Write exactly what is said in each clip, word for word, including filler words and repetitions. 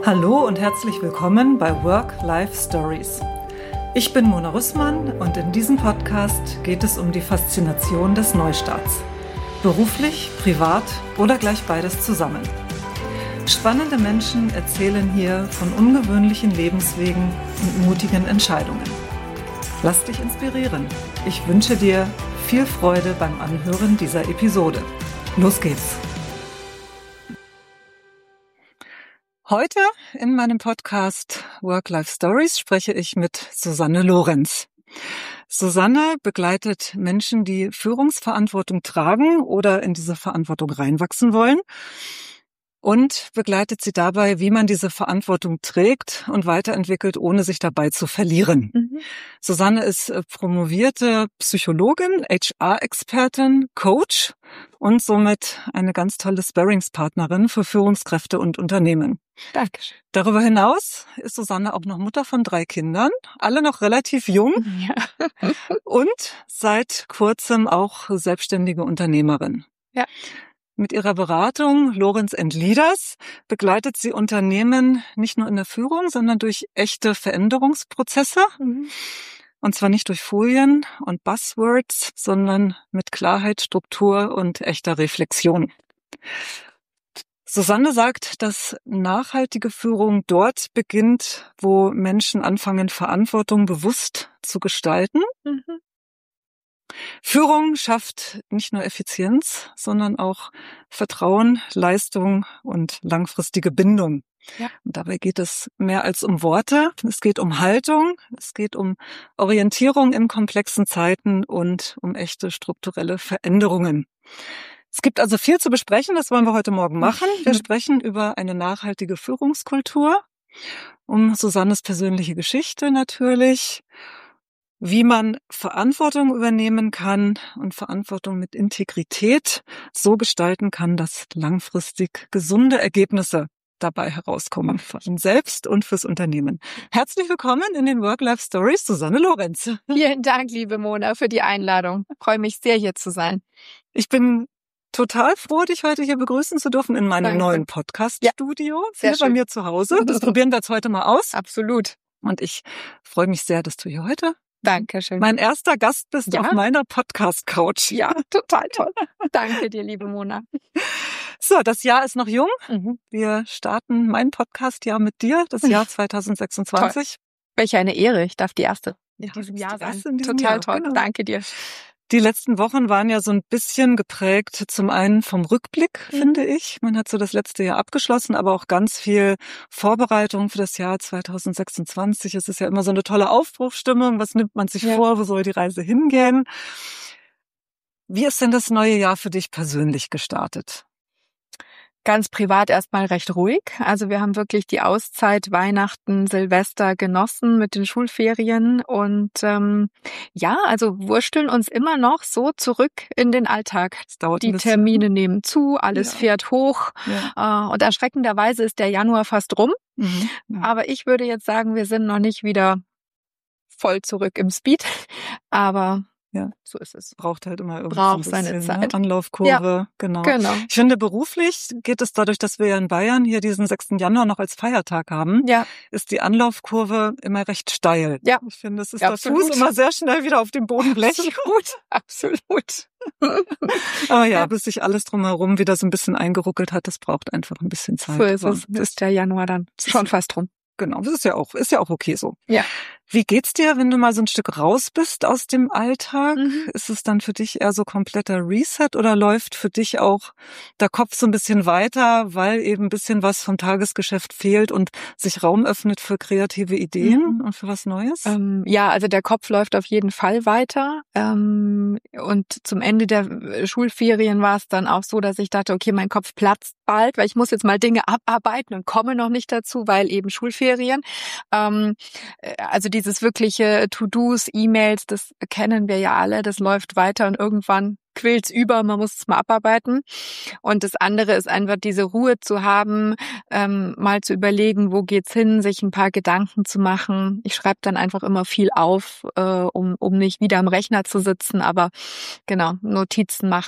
Hallo und herzlich willkommen bei Work-Life Stories. Ich bin Mona Rüssmann und in diesem Podcast geht es um die Faszination des Neustarts. Beruflich, privat oder gleich beides zusammen. Spannende Menschen erzählen hier von ungewöhnlichen Lebenswegen und mutigen Entscheidungen. Lass dich inspirieren. Ich wünsche dir viel Freude beim Anhören dieser Episode. Los geht's! Heute in meinem Podcast Work-Life Stories spreche ich mit Susanne Lorenz. Susanne begleitet Menschen, die Führungsverantwortung tragen oder in diese Verantwortung reinwachsen wollen, und begleitet sie dabei, wie man diese Verantwortung trägt und weiterentwickelt, ohne sich dabei zu verlieren. Mhm. Susanne ist promovierte Psychologin, H R-Expertin, Coach und somit eine ganz tolle Sparringspartnerin für Führungskräfte und Unternehmen. Dankeschön. Darüber hinaus ist Susanne auch noch Mutter von drei Kindern, alle noch relativ jung, ja. und seit kurzem auch selbstständige Unternehmerin. Ja. Mit ihrer Beratung Lorenz and Leaders begleitet sie Unternehmen nicht nur in der Führung, sondern durch echte Veränderungsprozesse. Mhm. Und zwar nicht durch Folien und Buzzwords, sondern mit Klarheit, Struktur und echter Reflexion. Susanne sagt, dass nachhaltige Führung dort beginnt, wo Menschen anfangen, Verantwortung bewusst zu gestalten. Mhm. Führung schafft nicht nur Effizienz, sondern auch Vertrauen, Leistung und langfristige Bindung. Ja. Und dabei geht es mehr als um Worte. Es geht um Haltung, es geht um Orientierung in komplexen Zeiten und um echte strukturelle Veränderungen. Es gibt also viel zu besprechen, das wollen wir heute Morgen machen. Wir sprechen über eine nachhaltige Führungskultur, um Susannes persönliche Geschichte natürlich, wie man Verantwortung übernehmen kann und Verantwortung mit Integrität so gestalten kann, dass langfristig gesunde Ergebnisse dabei herauskommen, für ihn selbst und fürs Unternehmen. Herzlich willkommen in den Work-Life Stories, Susanne Lorenz. Vielen Dank, liebe Mona, für die Einladung. Ich freue mich sehr, hier zu sein. Ich bin total froh, dich heute hier begrüßen zu dürfen in meinem Danke. neuen Podcast-Studio, ja, hier schön. Bei mir zu Hause. Das probieren wir jetzt heute mal aus. Absolut. Und ich freue mich sehr, dass du hier heute Dankeschön. mein erster Gast bist, ja? Auf meiner Podcast-Couch. Ja, total toll. Danke dir, liebe Mona. So, das Jahr ist noch jung. Mhm. Wir starten mein Podcast-Jahr mit dir, das Jahr zwanzig sechsundzwanzig. Toll. Welche eine Ehre, ich darf die Erste in ja, diesem Jahr sein. In diesem total Jahr. toll, Genau. Danke dir. Die letzten Wochen waren ja so ein bisschen geprägt, zum einen vom Rückblick, mhm. finde ich. Man hat so das letzte Jahr abgeschlossen, aber auch ganz viel Vorbereitung für das Jahr zwanzig sechsundzwanzig. Es ist ja immer so eine tolle Aufbruchsstimmung. Was nimmt man sich ja. vor? Wo soll die Reise hingehen? Wie ist denn das neue Jahr für dich persönlich gestartet? Ganz privat erstmal recht ruhig. Also wir haben wirklich die Auszeit Weihnachten, Silvester genossen mit den Schulferien und ähm, ja, also wursteln uns immer noch so zurück in den Alltag. Das dauert die Termine nehmen zu, alles ja. fährt hoch ja. äh, und erschreckenderweise ist der Januar fast rum. Mhm. Ja. Aber ich würde jetzt sagen, wir sind noch nicht wieder voll zurück im Speed, aber ja, so ist es. Braucht halt immer irgendwie Braucht so ein bisschen, seine Zeit. Ne? Anlaufkurve, ja, genau. genau. Ich finde, beruflich geht es dadurch, dass wir ja in Bayern hier diesen sechsten Januar noch als Feiertag haben, ja. ist die Anlaufkurve immer recht steil. Ja. Ich finde, es ist ja, der Fuß immer sehr schnell wieder auf dem Boden blech. Absolut, absolut. Aber ja, bis sich alles drumherum wieder so ein bisschen eingeruckelt hat, das braucht einfach ein bisschen Zeit. So ist es. Ist der Januar dann schon fast rum. Genau, das ist ja auch, ist ja auch okay so. Ja. Wie geht's dir, wenn du mal so ein Stück raus bist aus dem Alltag? Mhm. Ist es dann für dich eher so kompletter Reset oder läuft für dich auch der Kopf so ein bisschen weiter, weil eben ein bisschen was vom Tagesgeschäft fehlt und sich Raum öffnet für kreative Ideen mhm. und für was Neues? Ähm, ja, also der Kopf läuft auf jeden Fall weiter. Ähm, und zum Ende der Schulferien war es dann auch so, dass ich dachte, okay, mein Kopf platzt bald, weil ich muss jetzt mal Dinge abarbeiten und komme noch nicht dazu, weil eben Schulferien. Ähm, also dieses wirkliche To-Dos, E-Mails, das kennen wir ja alle, das läuft weiter und irgendwann quillt's über, man muss es mal abarbeiten. Und das andere ist einfach diese Ruhe zu haben, ähm, mal zu überlegen, wo geht's hin, sich ein paar Gedanken zu machen. Ich schreibe dann einfach immer viel auf, äh, um um nicht wieder am Rechner zu sitzen, aber genau, Notizen machen.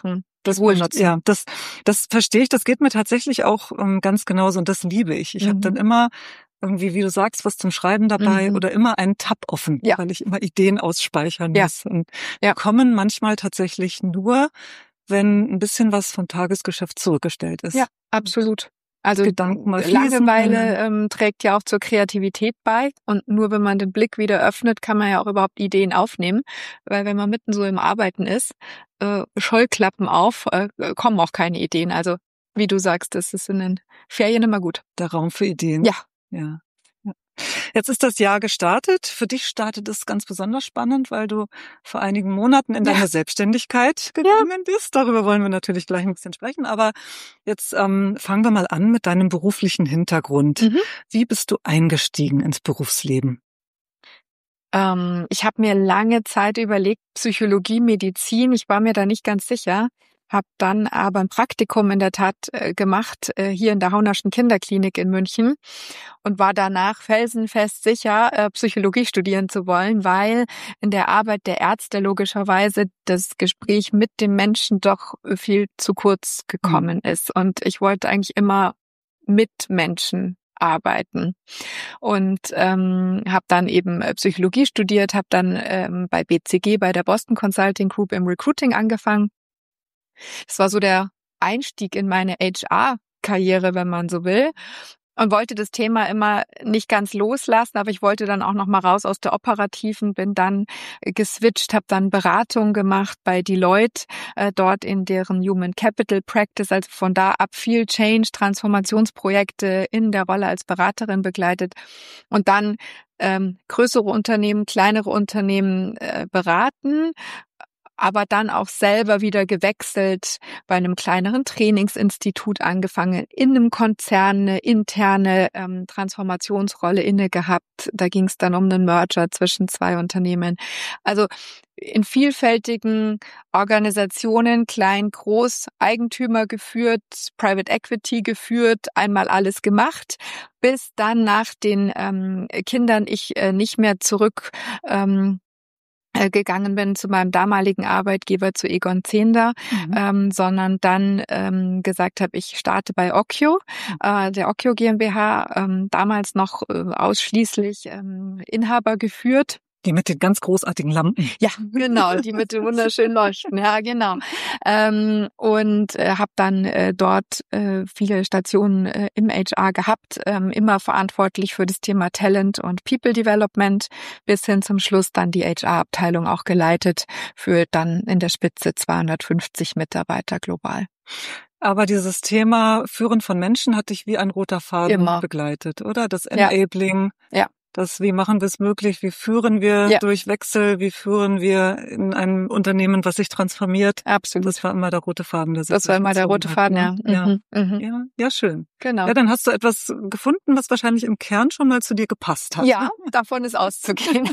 das Ruhe nutzen. Ja, das, das verstehe ich. Das geht mir tatsächlich auch ähm, ganz genauso und das liebe ich. Ich mhm. habe dann immer irgendwie, wie du sagst, was zum Schreiben dabei mhm. oder immer einen Tab offen, ja. weil ich immer Ideen ausspeichern ja. muss. Und ja. die kommen manchmal tatsächlich nur, wenn ein bisschen was vom Tagesgeschäft zurückgestellt ist. Ja, absolut. Also Gedanken mal Langeweile ähm, trägt ja auch zur Kreativität bei und nur wenn man den Blick wieder öffnet, kann man ja auch überhaupt Ideen aufnehmen, weil wenn man mitten so im Arbeiten ist, äh, Scheuklappen auf, äh, kommen auch keine Ideen. Also wie du sagst, das ist in den Ferien immer gut. Der Raum für Ideen. Ja. Ja. ja. Jetzt ist das Jahr gestartet. Für dich startet es ganz besonders spannend, weil du vor einigen Monaten in deine ja. Selbstständigkeit gegangen ja. bist. Darüber wollen wir natürlich gleich ein bisschen sprechen. Aber jetzt ähm, fangen wir mal an mit deinem beruflichen Hintergrund. Mhm. Wie bist du eingestiegen ins Berufsleben? Ähm, ich habe mir lange Zeit überlegt, Psychologie, Medizin. Ich war mir da nicht ganz sicher. Habe dann aber ein Praktikum in der Tat äh, gemacht, äh, hier in der Haunerschen Kinderklinik in München und war danach felsenfest sicher, äh, Psychologie studieren zu wollen, weil in der Arbeit der Ärzte logischerweise das Gespräch mit dem Menschen doch viel zu kurz gekommen mhm. ist. Und ich wollte eigentlich immer mit Menschen arbeiten und ähm, habe dann eben Psychologie studiert, habe dann ähm, bei B C G, bei der Boston Consulting Group im Recruiting angefangen. Das war so der Einstieg in meine H R-Karriere, wenn man so will. Und wollte das Thema immer nicht ganz loslassen, aber ich wollte dann auch noch mal raus aus der Operativen, bin dann geswitcht, habe dann Beratung gemacht bei Deloitte, äh, dort in deren Human Capital Practice, also von da ab viel Change, Transformationsprojekte in der Rolle als Beraterin begleitet und dann ähm, größere Unternehmen, kleinere Unternehmen äh, beraten, aber dann auch selber wieder gewechselt, bei einem kleineren Trainingsinstitut angefangen, in einem Konzern eine interne ähm, Transformationsrolle inne gehabt. Da ging es dann um einen Merger zwischen zwei Unternehmen. Also in vielfältigen Organisationen, klein, groß, Eigentümer geführt, Private Equity geführt, einmal alles gemacht, bis dann nach den ähm, Kindern ich äh, nicht mehr zurück ähm, gegangen bin zu meinem damaligen Arbeitgeber, zu Egon Zehnder, mhm. ähm, sondern dann ähm, gesagt habe, ich starte bei Occhio, mhm. äh, der Occhio GmbH, ähm, damals noch äh, ausschließlich ähm, Inhaber geführt. Die mit den ganz großartigen Lampen. Ja, genau, die mit den wunderschönen Leuchten. Ja, genau. Ähm, und äh, habe dann äh, dort äh, viele Stationen äh, im H R gehabt, ähm, immer verantwortlich für das Thema Talent und People Development, bis hin zum Schluss dann die H R-Abteilung auch geleitet für dann in der Spitze zweihundertfünfzig Mitarbeiter global. Aber dieses Thema Führen von Menschen hat dich wie ein roter Faden immer begleitet, oder? Das Enabling. Ja. ja. Das, wie machen wir es möglich? Wie führen wir ja. durch Wechsel? Wie führen wir in einem Unternehmen, was sich transformiert? Absolut. Das war immer der rote Faden. Der sich das war immer der rote hat, Faden, ne? ja. Mhm. Ja. Mhm. ja. Ja, schön. Genau. Ja, dann hast du etwas gefunden, was wahrscheinlich im Kern schon mal zu dir gepasst hat. Ja, davon ist auszugehen.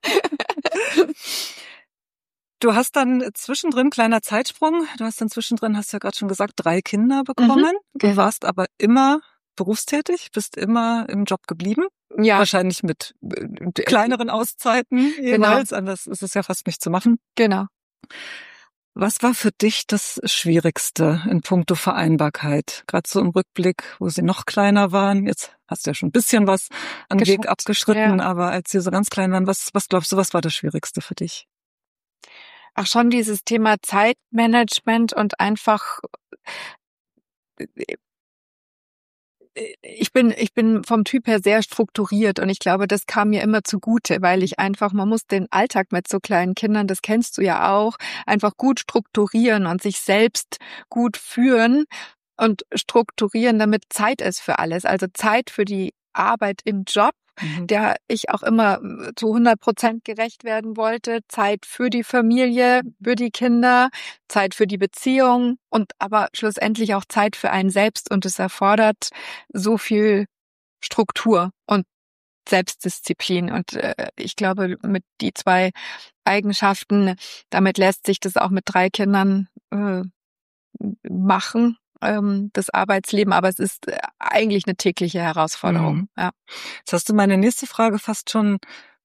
Du hast dann zwischendrin, kleiner Zeitsprung, du hast dann zwischendrin, hast ja gerade schon gesagt, drei Kinder bekommen. Mhm. Du warst aber immer berufstätig, bist immer im Job geblieben. Ja. Wahrscheinlich mit kleineren Auszeiten jeweils, genau. Anders ist es ja fast nicht zu machen. Genau. Was war für dich das Schwierigste in puncto Vereinbarkeit? Gerade so im Rückblick, wo sie noch kleiner waren. Jetzt hast du ja schon ein bisschen was an den Weg abgeschritten, ja. aber als sie so ganz klein waren, was, was glaubst du, was war das Schwierigste für dich? Ach, schon dieses Thema Zeitmanagement und einfach Ich bin, ich bin vom Typ her sehr strukturiert und ich glaube, das kam mir immer zugute, weil ich einfach, man muss den Alltag mit so kleinen Kindern, das kennst du ja auch, einfach gut strukturieren und sich selbst gut führen und strukturieren, damit Zeit ist für alles. Also Zeit für die Arbeit im Job, mhm. der ich auch immer zu hundert Prozent gerecht werden wollte. Zeit für die Familie, für die Kinder, Zeit für die Beziehung und aber schlussendlich auch Zeit für einen selbst. Und es erfordert so viel Struktur und Selbstdisziplin. Und äh, ich glaube, mit die zwei Eigenschaften, damit lässt sich das auch mit drei Kindern äh, machen. Das Arbeitsleben, aber es ist eigentlich eine tägliche Herausforderung. Mhm. Ja. Jetzt hast du meine nächste Frage fast schon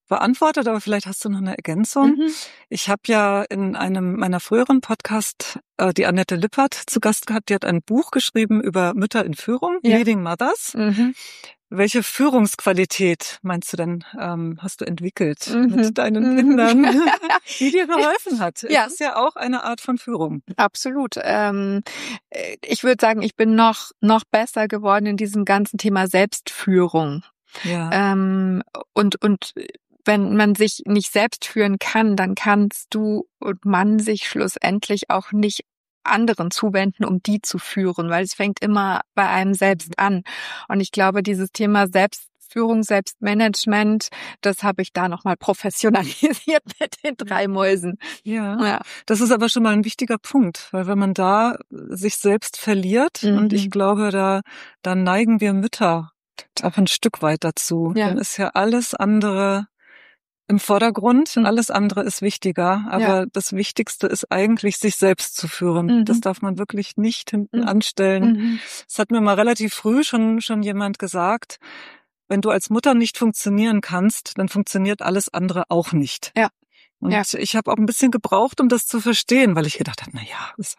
beantwortet, aber vielleicht hast du noch eine Ergänzung. Mhm. Ich habe ja in einem meiner früheren Podcast äh, die Annette Lippert zu Gast gehabt. Die hat ein Buch geschrieben über Mütter in Führung, ja. Leading Mothers. Mhm. Welche Führungsqualität meinst du denn, ähm, hast du entwickelt mhm. mit deinen mhm. Kindern, die dir geholfen hat? Ja. Das ist ja auch eine Art von Führung. Absolut. Ähm, ich würde sagen, ich bin noch noch besser geworden in diesem ganzen Thema Selbstführung. Ja. Ähm, und und wenn man sich nicht selbst führen kann, dann kannst du und man sich schlussendlich auch nicht anderen zuwenden, um die zu führen, weil es fängt immer bei einem selbst an. Und ich glaube, dieses Thema Selbstführung, Selbstmanagement, das habe ich da nochmal professionalisiert mit den drei Mäusen. Ja, ja, das ist aber schon mal ein wichtiger Punkt, weil wenn man da sich selbst verliert, mhm. und ich glaube, da, da neigen wir Mütter auch ein Stück weit dazu, ja. Dann ist ja alles andere im Vordergrund und alles andere ist wichtiger. Aber ja. das Wichtigste ist eigentlich, sich selbst zu führen. Mhm. Das darf man wirklich nicht hinten mhm. anstellen. Mhm. Das hat mir mal relativ früh schon, schon jemand gesagt. Wenn du als Mutter nicht funktionieren kannst, dann funktioniert alles andere auch nicht. Ja. Und ja. ich habe auch ein bisschen gebraucht, um das zu verstehen, weil ich gedacht habe, na ja, das,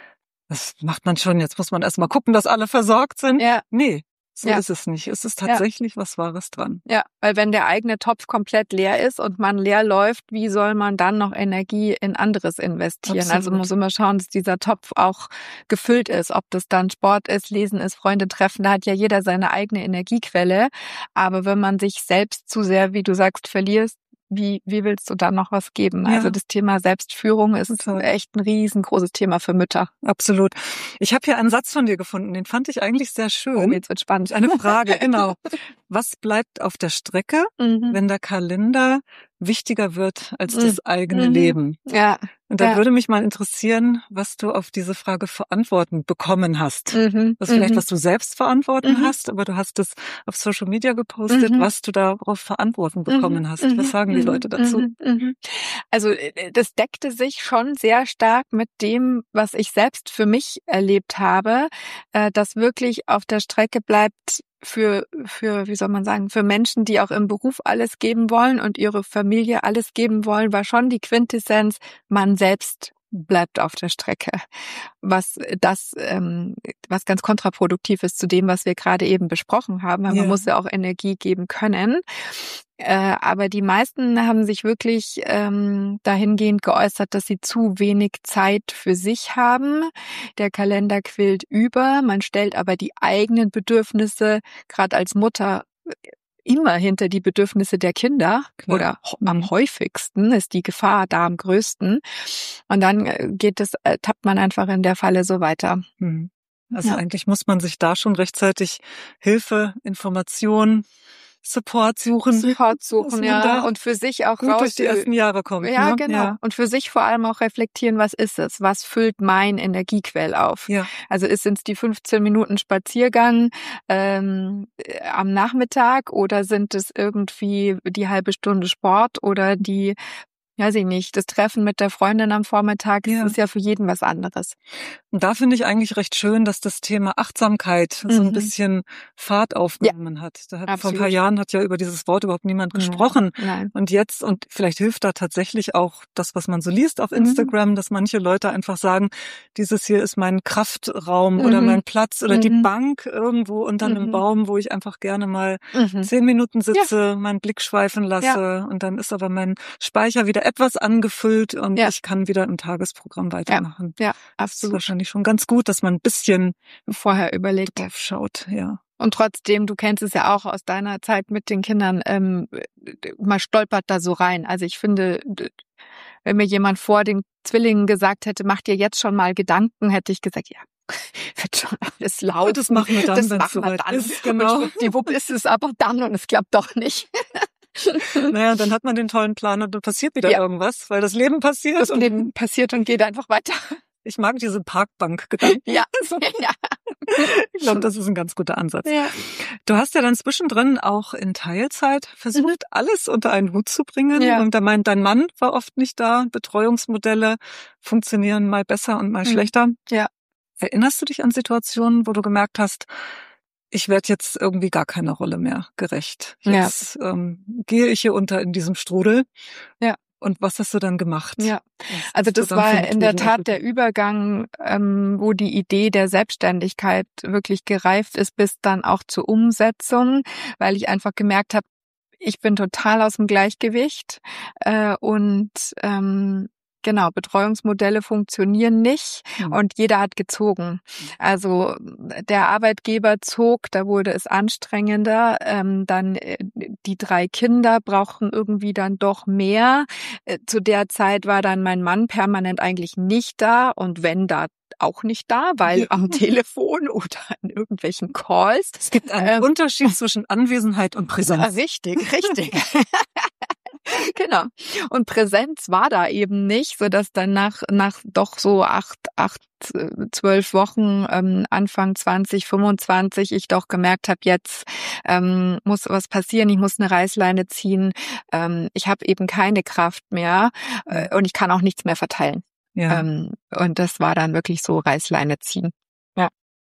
das macht man schon. Jetzt muss man erst mal gucken, dass alle versorgt sind. Ja. Nee. So ja. ist es nicht. Es ist tatsächlich ja. was Wahres dran. Ja, weil wenn der eigene Topf komplett leer ist und man leer läuft, wie soll man dann noch Energie in anderes investieren? Absolut. Also man muss immer schauen, dass dieser Topf auch gefüllt ist. Ob das dann Sport ist, Lesen ist, Freunde treffen, da hat ja jeder seine eigene Energiequelle. Aber wenn man sich selbst zu sehr, wie du sagst, verlierst, Wie, wie willst du da noch was geben? Ja. Also das Thema Selbstführung ist Total. echt ein riesengroßes Thema für Mütter. Absolut. Ich habe hier einen Satz von dir gefunden, den fand ich eigentlich sehr schön. Oh, jetzt wird spannend. Eine Frage, genau. Was bleibt auf der Strecke, mhm. wenn der Kalender wichtiger wird als mhm. das eigene mhm. Leben? Ja. Und da ja. würde mich mal interessieren, was du auf diese Frage für Antworten bekommen hast. Mhm. Das ist vielleicht, mhm. was du selbst verantworten mhm. hast, aber du hast es auf Social Media gepostet, mhm. was du darauf Verantworten bekommen mhm. hast. Was sagen die Leute dazu? Mhm. Also das deckte sich schon sehr stark mit dem, was ich selbst für mich erlebt habe, dass wirklich auf der Strecke bleibt für, für, wie soll man sagen, für Menschen, die auch im Beruf alles geben wollen und ihre Familie alles geben wollen, war schon die Quintessenz, man selbst bleibt auf der Strecke. Was das, ähm, was ganz kontraproduktiv ist zu dem, was wir gerade eben besprochen haben, weil ja. man muss ja auch Energie geben können. Äh, aber die meisten haben sich wirklich ähm, dahingehend geäußert, dass sie zu wenig Zeit für sich haben. Der Kalender quillt über, man stellt aber die eigenen Bedürfnisse, gerade als Mutter, immer hinter die Bedürfnisse der Kinder. Klar. Oder mhm. am häufigsten ist die Gefahr da am größten. Und dann geht es, äh, tappt man einfach in der Falle so weiter. Mhm. Also ja. eigentlich muss man sich da schon rechtzeitig Hilfe, Informationen, Support suchen. Support suchen, ja. Und für sich auch gut raus. Durch die ersten Jahre kommt. Ja, ne? genau. Ja. Und für sich vor allem auch reflektieren, was ist es? Was füllt mein Energiequell auf? Ja. Also sind es die fünfzehn Minuten Spaziergang ähm, am Nachmittag oder sind es irgendwie die halbe Stunde Sport oder die, weiß ich nicht, das Treffen mit der Freundin am Vormittag? Ja. Das ist ja für jeden was anderes. Und da finde ich eigentlich recht schön, dass das Thema Achtsamkeit mhm. so ein bisschen Fahrt aufgenommen ja. hat. Da hat vor ein paar Jahren hat ja über dieses Wort überhaupt niemand gesprochen. Nein. Nein. Und jetzt, und vielleicht hilft da tatsächlich auch das, was man so liest auf Instagram, mhm. dass manche Leute einfach sagen, dieses hier ist mein Kraftraum mhm. oder mein Platz oder mhm. die Bank irgendwo unter einem mhm. Baum, wo ich einfach gerne mal mhm. zehn Minuten sitze, ja. meinen Blick schweifen lasse ja. und dann ist aber mein Speicher wieder etwas angefüllt und ja. ich kann wieder im Tagesprogramm weitermachen. Ja, ja, absolut. Das ist wahrscheinlich schon ganz gut, dass man ein bisschen vorher überlegt, drauf schaut, ja. Und trotzdem, du kennst es ja auch aus deiner Zeit mit den Kindern, ähm, man stolpert da so rein. Also ich finde, wenn mir jemand vor den Zwillingen gesagt hätte, mach dir jetzt schon mal Gedanken, hätte ich gesagt, ja, wird schon alles laut. Das machen wir dann, wenn es soweit ist. Genau. Und die Wupp ist es aber dann und es klappt doch nicht. Naja, dann hat man den tollen Plan und dann passiert wieder ja. irgendwas, weil das Leben passiert. Das Leben passiert und geht einfach weiter. Ich mag diese Parkbank-Gedanken. Ja. ja. Ich glaube, das ist ein ganz guter Ansatz. Ja. Du hast ja dann zwischendrin auch in Teilzeit versucht, mhm. alles unter einen Hut zu bringen. Ja. Und da meint, dein Mann war oft nicht da. Betreuungsmodelle funktionieren mal besser und mal mhm. schlechter. Ja. Erinnerst du dich an Situationen, wo du gemerkt hast, ich werde jetzt irgendwie gar keiner Rolle mehr gerecht. Jetzt ja. ähm, gehe ich hier unter in diesem Strudel. Ja. Und was hast du dann gemacht? Ja, also das war in der Tat der Übergang, ähm, wo die Idee der Selbstständigkeit wirklich gereift ist, bis dann auch zur Umsetzung, weil ich einfach gemerkt habe, ich bin total aus dem Gleichgewicht äh, und ähm, genau, Betreuungsmodelle funktionieren nicht mhm. und jeder hat gezogen. Also der Arbeitgeber zog, da wurde es anstrengender. Ähm, dann äh, die drei Kinder brauchten irgendwie dann doch mehr. Äh, zu der Zeit war dann mein Mann permanent eigentlich nicht da und wenn da auch nicht da, weil ja. am Telefon oder in irgendwelchen Calls. Es gibt einen ähm, Unterschied zwischen Anwesenheit und Präsenz. Richtig, richtig. Genau. Und Präsenz war da eben nicht, so dass dann nach, nach doch so acht, acht, zwölf Wochen, ähm, Anfang zwanzig fünfundzwanzig, ich doch gemerkt habe, jetzt ähm, muss was passieren, ich muss eine Reißleine ziehen, ähm, ich habe eben keine Kraft mehr äh, und ich kann auch nichts mehr verteilen. Ja. Ähm, und das war dann wirklich so Reißleine ziehen. Ja.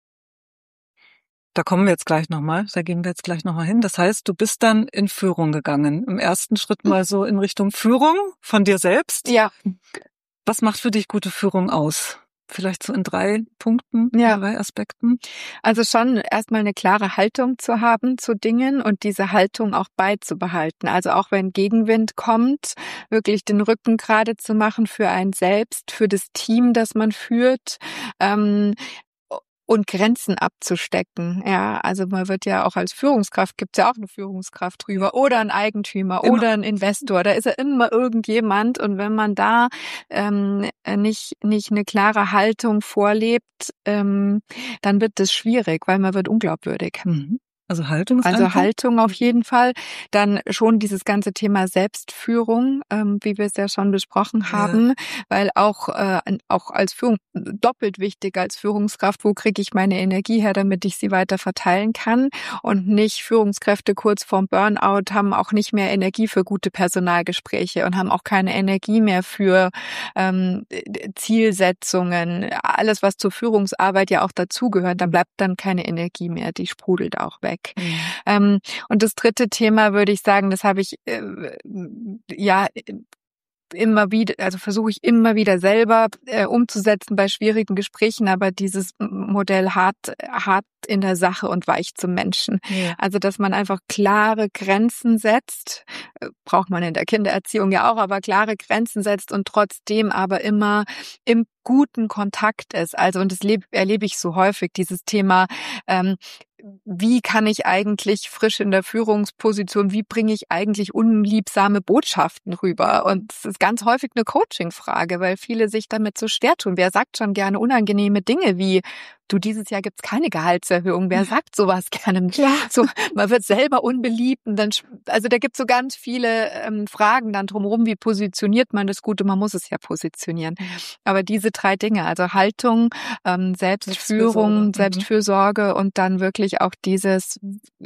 Da kommen wir jetzt gleich nochmal, da gehen wir jetzt gleich nochmal hin. Das heißt, du bist dann in Führung gegangen. Im ersten Schritt mal so in Richtung Führung von dir selbst. Ja. Was macht für dich gute Führung aus? Vielleicht so in drei Punkten, ja. in drei Aspekten. Also schon erstmal eine klare Haltung zu haben zu Dingen und diese Haltung auch beizubehalten. Also auch wenn Gegenwind kommt, wirklich den Rücken gerade zu machen für einen selbst, für das Team, das man führt. Ähm, Und Grenzen abzustecken. Ja, also man wird ja auch als Führungskraft, gibt's ja auch eine Führungskraft drüber oder ein Eigentümer immer. Oder ein Investor. Da ist ja immer irgendjemand. Und wenn man da ähm, nicht nicht eine klare Haltung vorlebt, ähm, dann wird das schwierig, weil man wird unglaubwürdig. Mhm. Also Haltung ist Also ein Haltung Punkt. auf jeden Fall. Dann schon dieses ganze Thema Selbstführung, ähm, wie wir es ja schon besprochen haben, ja. weil auch äh, auch als Führung doppelt wichtig als Führungskraft, wo kriege ich meine Energie her, damit ich sie weiter verteilen kann und nicht Führungskräfte kurz vorm Burnout haben auch nicht mehr Energie für gute Personalgespräche und haben auch keine Energie mehr für ähm, Zielsetzungen, alles was zur Führungsarbeit ja auch dazugehört, dann bleibt dann keine Energie mehr, die sprudelt auch weg. Mhm. Ähm, und das dritte Thema würde ich sagen, das habe ich äh, ja immer wieder, also versuche ich immer wieder selber äh, umzusetzen bei schwierigen Gesprächen, aber dieses Modell hart, hart in der Sache und weich zum Menschen. Ja. Also, dass man einfach klare Grenzen setzt, äh, braucht man in der Kindererziehung ja auch, aber klare Grenzen setzt und trotzdem aber immer im guten Kontakt ist. Also, und das lebe, erlebe ich so häufig, dieses Thema, ähm, wie kann ich eigentlich frisch in der Führungsposition, wie bringe ich eigentlich unliebsame Botschaften rüber? Und es ist ganz häufig eine Coaching-Frage, weil viele sich damit so schwer tun. Wer sagt schon gerne unangenehme Dinge wie, du, dieses Jahr gibt's keine Gehaltserhöhung. Wer sagt sowas gerne? Klar. So, man wird selber unbeliebt. Und dann, also da gibt's so ganz viele ähm, Fragen dann drumherum, wie positioniert man das Gute? Man muss es ja positionieren. Aber diese drei Dinge, also Haltung, ähm, Selbstführung, Selbstfürsorge, Selbstfürsorge und dann wirklich auch dieses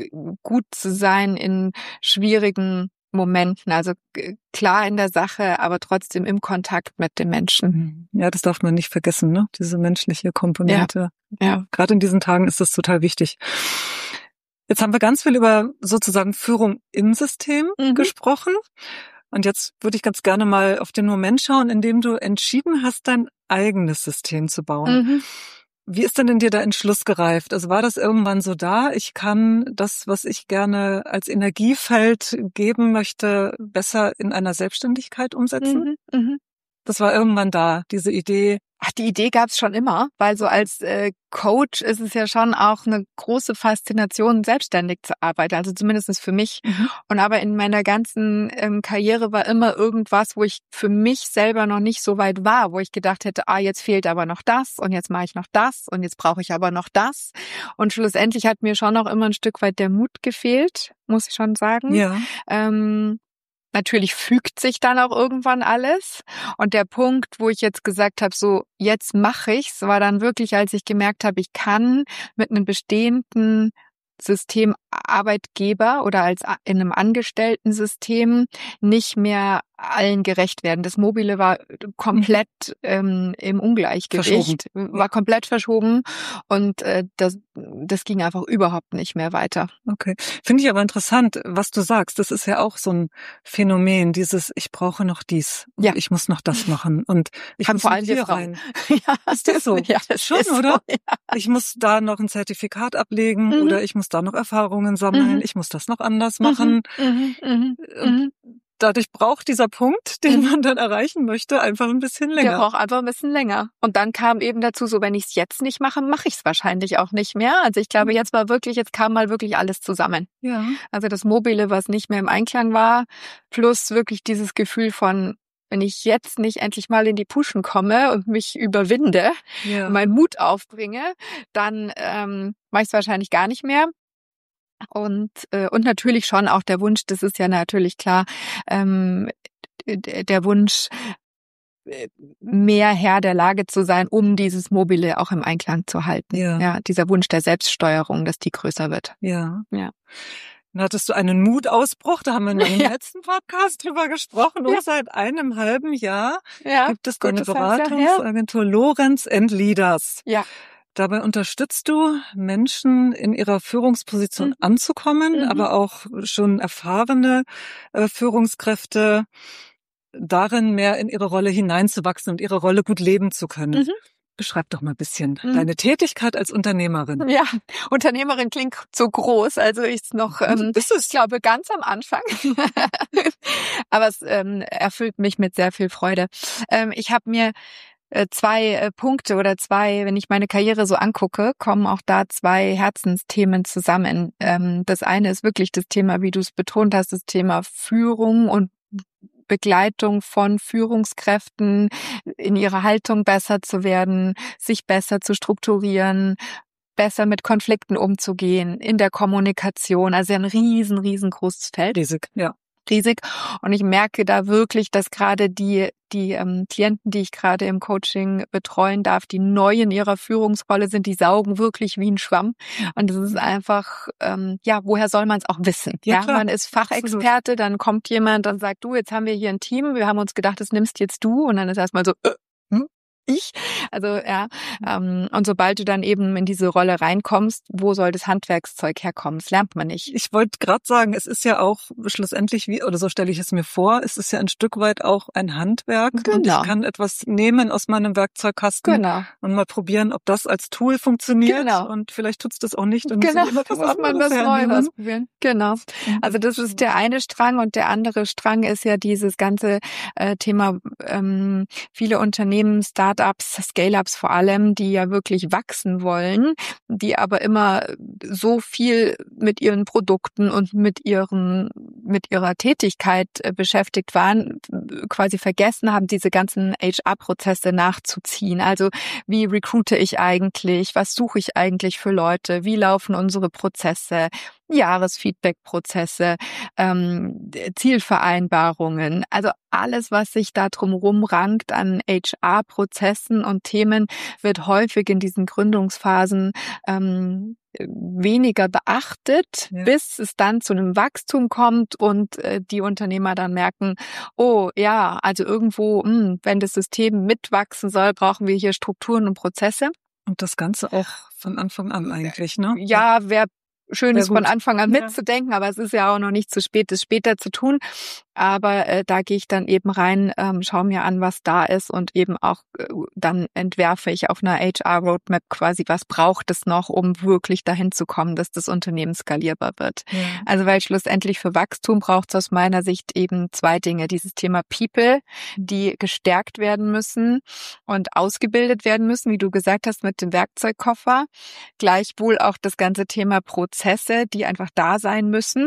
gut zu sein in schwierigen Momenten, also klar in der Sache, aber trotzdem im Kontakt mit den Menschen. Ja, das darf man nicht vergessen, ne? Diese menschliche Komponente. Ja, ja. Gerade in diesen Tagen ist das total wichtig. Jetzt haben wir ganz viel über sozusagen Führung im System mhm. gesprochen. Und jetzt würde ich ganz gerne mal auf den Moment schauen, in dem du entschieden hast, dein eigenes System zu bauen. Mhm. Wie ist denn in dir der Entschluss gereift? Also war das irgendwann so da? Ich kann das, was ich gerne als Energiefeld geben möchte, besser in einer Selbstständigkeit umsetzen? Mhm, mh. Das war irgendwann da, diese Idee. Ach, die Idee gab's schon immer, weil so als äh, Coach ist es ja schon auch eine große Faszination, selbstständig zu arbeiten, also zumindest für mich. Mhm. Und aber in meiner ganzen ähm, Karriere war immer irgendwas, wo ich für mich selber noch nicht so weit war, wo ich gedacht hätte, ah, jetzt fehlt aber noch das und jetzt mache ich noch das und jetzt brauche ich aber noch das. Und schlussendlich hat mir schon auch immer ein Stück weit der Mut gefehlt, muss ich schon sagen. Ja. Ähm, Natürlich fügt sich dann auch irgendwann alles. Und der Punkt, wo ich jetzt gesagt habe, so jetzt mache ich's, war dann wirklich, als ich gemerkt habe, ich kann mit einem bestehenden System Arbeitgeber oder als in einem Angestellten-System nicht mehr allen gerecht werden. Das Mobile war komplett ähm, im Ungleichgewicht, verschoben. war komplett verschoben und äh, das, das ging einfach überhaupt nicht mehr weiter. Okay, finde ich aber interessant, was du sagst. Das ist ja auch so ein Phänomen, dieses ich brauche noch dies, ja. ich muss noch das machen und ich Haben muss vor allem hier wir rein. Ja. Ist das so? Ja, das schon, ist so, oder? Ja. Ich muss da noch ein Zertifikat ablegen Mhm. oder ich muss da noch Erfahrungen sammeln, Mhm. ich muss das noch anders machen. Mhm. Mhm. Mhm. Dadurch braucht dieser Punkt, den man dann erreichen möchte, einfach ein bisschen länger. Der braucht einfach ein bisschen länger. Und dann kam eben dazu, so wenn ich es jetzt nicht mache, mache ich es wahrscheinlich auch nicht mehr. Also ich glaube, jetzt war wirklich, jetzt kam mal wirklich alles zusammen. Ja. Also das Mobile, was nicht mehr im Einklang war, plus wirklich dieses Gefühl von, wenn ich jetzt nicht endlich mal in die Puschen komme und mich überwinde, ja. und meinen Mut aufbringe, dann ähm, mache ich es wahrscheinlich gar nicht mehr. Und äh, und natürlich schon auch der Wunsch, das ist ja natürlich klar, ähm, der Wunsch, mehr Herr der Lage zu sein, um dieses Mobile auch im Einklang zu halten. Ja, ja dieser Wunsch der Selbststeuerung, dass die größer wird. Ja. ja. Dann hattest du einen Mutausbruch, da haben wir in meinem ja. letzten Podcast drüber gesprochen. Und ja. seit einem halben Jahr ja. gibt es deine Beratungsagentur Lorenz and Leaders. Ja. Dabei unterstützt du Menschen in ihrer Führungsposition mhm. anzukommen, mhm. aber auch schon erfahrene äh, Führungskräfte darin, mehr in ihre Rolle hineinzuwachsen und ihre Rolle gut leben zu können. Mhm. Beschreib doch mal ein bisschen mhm. deine Tätigkeit als Unternehmerin. Ja, Unternehmerin klingt so groß, also ich noch, ähm, ist es? ich glaube, ganz am Anfang. Aber es ähm, erfüllt mich mit sehr viel Freude. Ähm, ich habe mir zwei Punkte oder zwei, wenn ich meine Karriere so angucke, kommen auch da zwei Herzensthemen zusammen. Das eine ist wirklich das Thema, wie du es betont hast, das Thema Führung und Begleitung von Führungskräften, in ihrer Haltung besser zu werden, sich besser zu strukturieren, besser mit Konflikten umzugehen, in der Kommunikation. Also ein riesen, riesengroßes Feld. Riesig, ja. riesig. Und ich merke da wirklich, dass gerade die die ähm, Klienten, die ich gerade im Coaching betreuen darf, die neu in ihrer Führungsrolle sind, die saugen wirklich wie ein Schwamm. Und das ist einfach, ähm, ja, woher soll man es auch wissen? Ja, ja man ist Fachexperte, Absolut. Dann kommt jemand und sagt, du, jetzt haben wir hier ein Team, wir haben uns gedacht, das nimmst jetzt du. Und dann ist erstmal so, äh, hm? Ich? Also ja, ähm, und sobald du dann eben in diese Rolle reinkommst, wo soll das Handwerkszeug herkommen? Das lernt man nicht. Ich wollte gerade sagen, es ist ja auch schlussendlich, wie oder so stelle ich es mir vor, es ist ja ein Stück weit auch ein Handwerk. Genau. Und ich kann etwas nehmen aus meinem Werkzeugkasten genau. und mal probieren, ob das als Tool funktioniert. Genau. Und vielleicht tut's das auch nicht. Und genau, muss, muss man was Neues ausprobieren. Genau. Also das ist der eine Strang und der andere Strang ist ja dieses ganze äh, Thema, ähm, viele Unternehmen, Startups, Scale Scale-ups vor allem, die ja wirklich wachsen wollen, die aber immer so viel mit ihren Produkten und mit ihren mit ihrer Tätigkeit beschäftigt waren, quasi vergessen haben, diese ganzen H R-Prozesse nachzuziehen. Also wie recruite ich eigentlich? Was suche ich eigentlich für Leute? Wie laufen unsere Prozesse? Jahresfeedback-Prozesse, ähm, Zielvereinbarungen, also alles, was sich da drumherum rankt an H R-Prozessen und Themen, wird häufig in diesen Gründungsphasen ähm, weniger beachtet, ja. bis es dann zu einem Wachstum kommt und äh, die Unternehmer dann merken, oh ja, also irgendwo, mh, wenn das System mitwachsen soll, brauchen wir hier Strukturen und Prozesse. Und das Ganze auch von Anfang an eigentlich, ne? Ja, wer schön ist, von Anfang an mitzudenken, ja. aber es ist ja auch noch nicht zu spät, es später zu tun. Aber äh, da gehe ich dann eben rein, ähm, schaue mir an, was da ist und eben auch äh, dann entwerfe ich auf einer H R-Roadmap quasi, was braucht es noch, um wirklich dahin zu kommen, dass das Unternehmen skalierbar wird. Ja. Also weil schlussendlich für Wachstum braucht es aus meiner Sicht eben zwei Dinge. Dieses Thema People, die gestärkt werden müssen und ausgebildet werden müssen, wie du gesagt hast, mit dem Werkzeugkoffer. Gleichwohl auch das ganze Thema Prozesse, die einfach da sein müssen,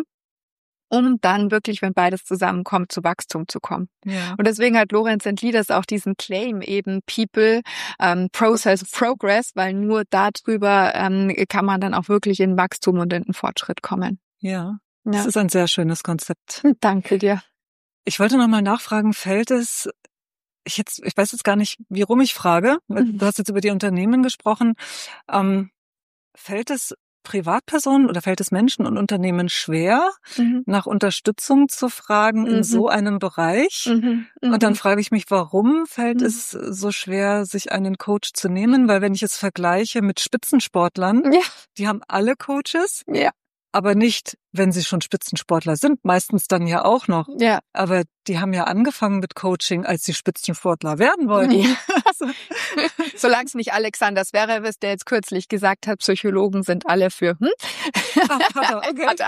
um dann wirklich, wenn beides zusammenkommt, zu Wachstum zu kommen. Ja. Und deswegen hat Lorenz and Leaders auch diesen Claim eben People, ähm, Process, Progress, weil nur darüber ähm, kann man dann auch wirklich in Wachstum und in den Fortschritt kommen. Ja, ja. Das ist ein sehr schönes Konzept. Danke dir. Ich wollte noch mal nachfragen, fällt es, ich jetzt, ich weiß jetzt gar nicht, wie rum ich frage, du hast jetzt über die Unternehmen gesprochen, ähm, fällt es Privatpersonen oder fällt es Menschen und Unternehmen schwer, mhm. nach Unterstützung zu fragen mhm. in so einem Bereich? Mhm. Mhm. Und dann frage ich mich, warum fällt mhm. es so schwer, sich einen Coach zu nehmen? Weil wenn ich es vergleiche mit Spitzensportlern, ja. die haben alle Coaches. Ja. Aber nicht, wenn sie schon Spitzensportler sind, meistens dann ja auch noch. Ja. Aber die haben ja angefangen mit Coaching, als sie Spitzensportler werden wollten. Ja. Solange es nicht Alexanders Zverev ist, der jetzt kürzlich gesagt hat, Psychologen sind alle für hm? Ach, Vater, okay. Vater.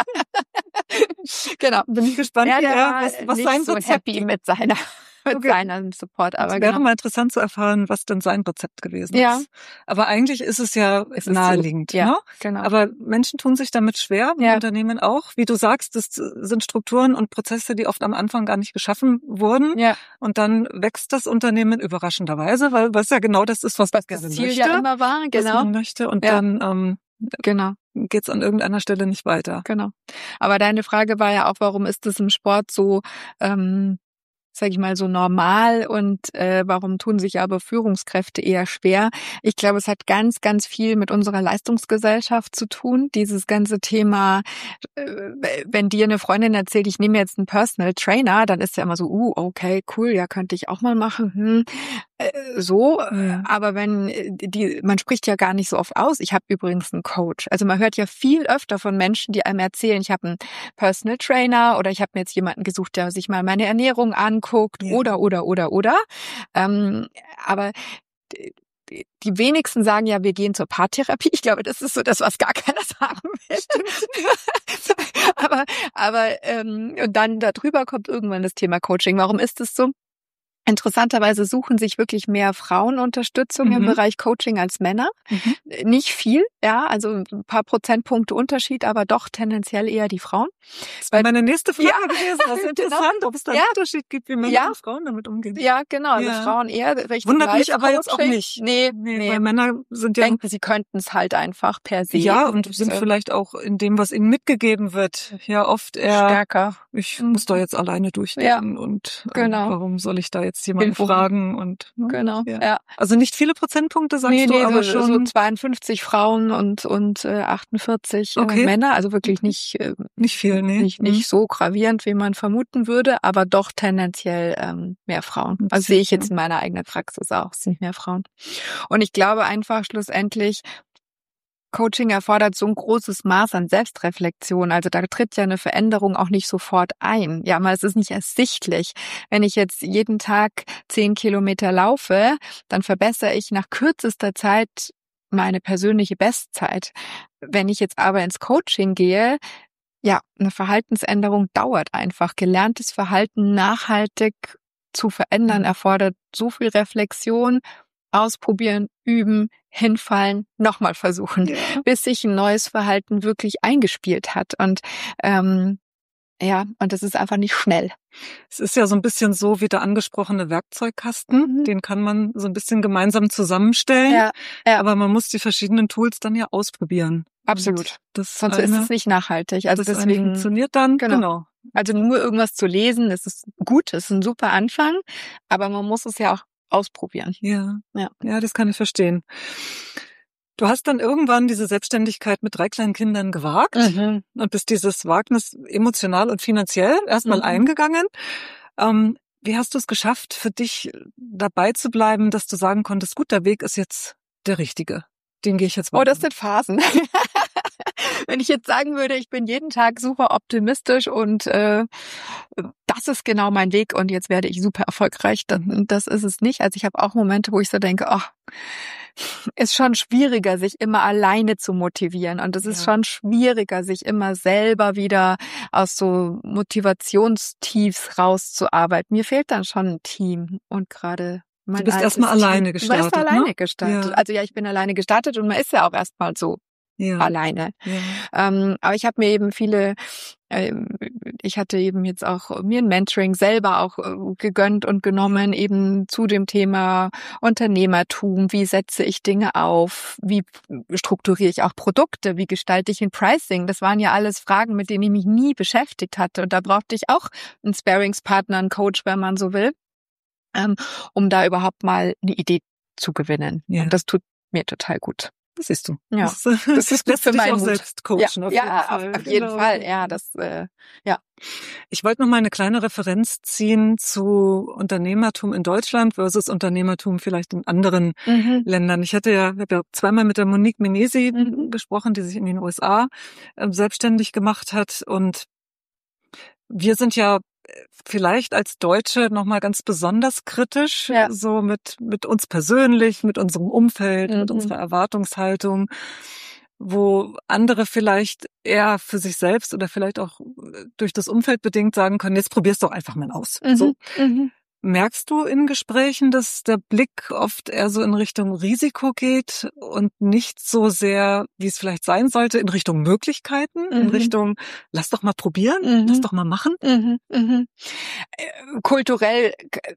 Genau. Bin ich gespannt, ja, der ja, war was, was nicht sein so Rezept happy mit seiner mit okay. seinem Support. Aber es wäre genau. mal interessant zu erfahren, was denn sein Rezept gewesen ja. ist. Aber eigentlich ist es ja es naheliegend. So. Ja, ne? genau. Aber Menschen tun sich damit schwer, ja. Unternehmen auch. Wie du sagst, das sind Strukturen und Prozesse, die oft am Anfang gar nicht geschaffen wurden. Ja. Und dann wächst das Unternehmen überraschenderweise, weil was ja genau das ist, was, was das Ziel möchte, ja immer war. Genau. Was man möchte. Und ja. dann ähm, genau. geht's an irgendeiner Stelle nicht weiter. Genau. Aber deine Frage war ja auch, warum ist das im Sport so, ähm, sag ich mal, so normal und äh, warum tun sich aber Führungskräfte eher schwer? Ich glaube, es hat ganz, ganz viel mit unserer Leistungsgesellschaft zu tun. Dieses ganze Thema, äh, wenn dir eine Freundin erzählt, ich nehme jetzt einen Personal Trainer, dann ist ja immer so, uh, okay, cool, ja, könnte ich auch mal machen. Hm. So, ja. Aber wenn die, man spricht ja gar nicht so oft aus. Ich habe übrigens einen Coach. Also man hört ja viel öfter von Menschen, die einem erzählen, ich habe einen Personal Trainer oder ich habe mir jetzt jemanden gesucht, der sich mal meine Ernährung anguckt ja. oder, oder, oder, oder. Ähm, aber die wenigsten sagen ja, wir gehen zur Paartherapie. Ich glaube, das ist so das, was gar keiner sagen will. aber, aber ähm, und dann darüber kommt irgendwann das Thema Coaching. Warum ist es so? Interessanterweise suchen sich wirklich mehr Frauen Unterstützung mhm. im Bereich Coaching als Männer. Mhm. Nicht viel, ja, also ein paar Prozentpunkte Unterschied, aber doch tendenziell eher die Frauen. Das war meine nächste Frage ja. gewesen. Das ist interessant, genau. ob es da einen ja. Unterschied gibt, wie Männer ja. und Frauen damit umgehen. Ja, genau. Also ja. Frauen eher Richtung Wundert mich aber jetzt auch nicht. Nee, nee, nee. Weil Männer sind ja... denken, sie könnten es halt einfach per se. Ja, und sind so. vielleicht auch in dem, was ihnen mitgegeben wird, ja oft eher... Stärker. Ich muss da jetzt alleine durchdenken ja. und äh, genau. warum soll ich da jetzt jemanden Hilfe. fragen und ne? genau ja. ja also nicht viele Prozentpunkte sagst nee, du nee, aber so, schon so zweiundfünfzig Frauen und und äh, achtundvierzig okay. äh, Männer, also wirklich nicht äh, nicht viel nee nicht nicht mhm. so gravierend wie man vermuten würde, aber doch tendenziell ähm, mehr Frauen. Also sehe ich jetzt in meiner eigenen Praxis auch, es sind mehr Frauen. Und ich glaube einfach schlussendlich, Coaching erfordert so ein großes Maß an Selbstreflexion. Also da tritt ja eine Veränderung auch nicht sofort ein. Ja, aber es ist nicht ersichtlich. Wenn ich jetzt jeden Tag zehn Kilometer laufe, dann verbessere ich nach kürzester Zeit meine persönliche Bestzeit. Wenn ich jetzt aber ins Coaching gehe, ja, eine Verhaltensänderung dauert einfach. Gelerntes Verhalten nachhaltig zu verändern erfordert so viel Reflexion, ausprobieren, üben, hinfallen, nochmal versuchen, ja. bis sich ein neues Verhalten wirklich eingespielt hat. Und ähm, ja, und das ist einfach nicht schnell. Es ist ja so ein bisschen so wie der angesprochene Werkzeugkasten, mhm. den kann man so ein bisschen gemeinsam zusammenstellen, ja, ja. aber man muss die verschiedenen Tools dann ja ausprobieren. Absolut. Das Sonst eine, ist es nicht nachhaltig. Also das deswegen funktioniert dann. Genau. genau. Also nur irgendwas zu lesen, das ist gut, das ist ein super Anfang, aber man muss es ja auch ausprobieren. Ja, ja, ja, das kann ich verstehen. Du hast dann irgendwann diese Selbstständigkeit mit drei kleinen Kindern gewagt mhm. und bist dieses Wagnis emotional und finanziell erstmal mhm. eingegangen. Ähm, wie hast du es geschafft, für dich dabei zu bleiben, dass du sagen konntest, gut, der Weg ist jetzt der richtige. Den gehe ich jetzt weiter. Oh, das sind Phasen. Wenn ich jetzt sagen würde, ich bin jeden Tag super optimistisch und äh, das ist genau mein Weg und jetzt werde ich super erfolgreich, dann das ist es nicht. Also ich habe auch Momente, wo ich so denke, ach, ist schon schwieriger, sich immer alleine zu motivieren und es ist ja. schon schwieriger, sich immer selber wieder aus so Motivationstiefs rauszuarbeiten. Mir fehlt dann schon ein Team und gerade Du bist erstmal alleine gestartet. Du bist alleine ne? gestartet. Ja. Also ja, ich bin alleine gestartet und man ist ja auch erstmal so ja. alleine. Ja. Ähm, aber ich habe mir eben viele, ähm, ich hatte eben jetzt auch mir ein Mentoring selber auch äh, gegönnt und genommen, eben zu dem Thema Unternehmertum. Wie setze ich Dinge auf? Wie strukturiere ich auch Produkte? Wie gestalte ich ein Pricing? Das waren ja alles Fragen, mit denen ich mich nie beschäftigt hatte. Und da brauchte ich auch einen Sparringspartner, einen Coach, wenn man so will. Um da überhaupt mal eine Idee zu gewinnen. Ja. Und das tut mir total gut. Das siehst du. Ja, das, das ist gut für meinen auch Mut. selbst coachen. Ja, auf ja jeden Fall. auf, auf jeden genau. Fall. Ja, das, äh, ja. Ich wollte noch mal eine kleine Referenz ziehen zu Unternehmertum in Deutschland versus Unternehmertum vielleicht in anderen Mhm. Ländern. Ich hatte ja, ich habe ja zweimal mit der Monique Menesi Mhm. gesprochen, die sich in den U S A äh, selbstständig gemacht hat. Und wir sind ja vielleicht als Deutsche noch mal ganz besonders kritisch, Ja. so mit mit uns persönlich, mit unserem Umfeld, Mhm. mit unserer Erwartungshaltung, wo andere vielleicht eher für sich selbst oder vielleicht auch durch das Umfeld bedingt sagen können, jetzt probier's doch einfach mal aus. Mhm. So. Mhm. Merkst du in Gesprächen, dass der Blick oft eher so in Richtung Risiko geht und nicht so sehr, wie es vielleicht sein sollte, in Richtung Möglichkeiten, Mhm. in Richtung, lass doch mal probieren, Mhm. lass doch mal machen? Mhm. Mhm. Kulturell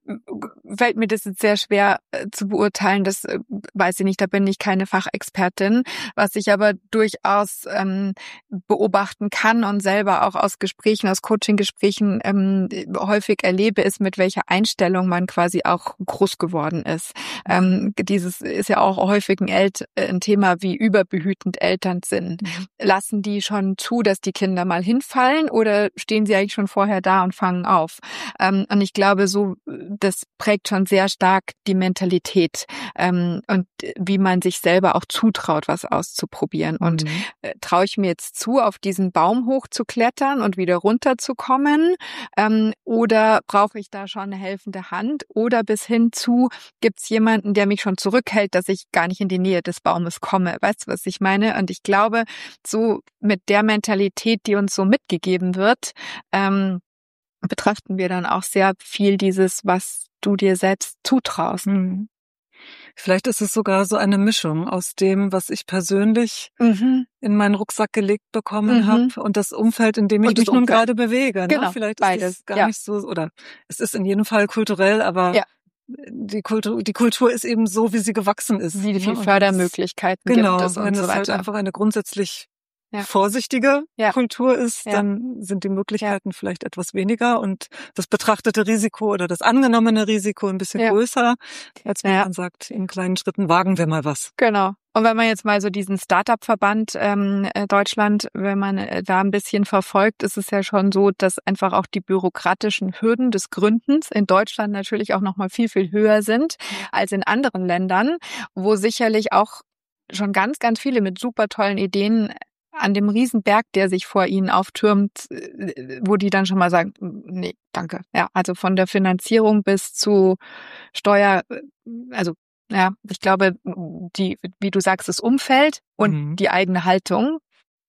fällt mir das jetzt sehr schwer äh, zu beurteilen. Das äh, weiß ich nicht, da bin ich keine Fachexpertin. Was ich aber durchaus ähm, beobachten kann und selber auch aus Gesprächen, aus Coaching-Gesprächen ähm, häufig erlebe, ist, mit welcher Einstellung man quasi auch groß geworden ist. Ähm, dieses ist ja auch häufig ein, El- ein Thema, wie überbehütend Eltern sind. Mhm. Lassen die schon zu, dass die Kinder mal hinfallen, oder stehen sie eigentlich schon vorher da und fangen auf? Ähm, und ich glaube, so, das prägt schon sehr stark die Mentalität ähm, und wie man sich selber auch zutraut, was auszuprobieren. Mhm. Und äh, traue ich mir jetzt zu, auf diesen Baum hochzuklettern und wieder runterzukommen? Ähm, oder brauche ich da schon eine helfende Hand? Oder bis hin zu, gibt es jemanden, der mich schon zurückhält, dass ich gar nicht in die Nähe des Baumes komme? Weißt du, was ich meine? Und ich glaube, so mit der Mentalität, die uns so mitgegeben wird, ähm, betrachten wir dann auch sehr viel dieses, was du dir selbst zutraust. Hm. Vielleicht ist es sogar so eine Mischung aus dem, was ich persönlich Mhm. in meinen Rucksack gelegt bekommen Mhm. habe und das Umfeld, in dem ich Und das mich nun Umfeld. gerade bewege. Ne? Genau, Vielleicht ist beides, es gar ja. nicht so, oder es ist in jedem Fall kulturell, aber Ja. die Kultur, die Kultur ist eben so, wie sie gewachsen ist. Wie ne? viele Und Fördermöglichkeiten das, genau, gibt es und wenn so es halt weiter. einfach eine grundsätzlich Ja. vorsichtige Ja. Kultur ist, Ja. dann sind die Möglichkeiten vielleicht etwas weniger und das betrachtete Risiko oder das angenommene Risiko ein bisschen Ja. größer, als wenn Ja. man sagt, in kleinen Schritten wagen wir mal was. Genau. Und wenn man jetzt mal so diesen Start-up-Verband ähm, äh, Deutschland, wenn man äh, da ein bisschen verfolgt, ist es ja schon so, dass einfach auch die bürokratischen Hürden des Gründens in Deutschland natürlich auch noch mal viel, viel höher sind als in anderen Ländern, wo sicherlich auch schon ganz, ganz viele mit super tollen Ideen an dem Riesenberg, der sich vor ihnen auftürmt, wo die dann schon mal sagen, nee, danke. Ja, also von der Finanzierung bis zu Steuer, also ja, ich glaube, die, wie du sagst, das Umfeld und Mhm. die eigene Haltung,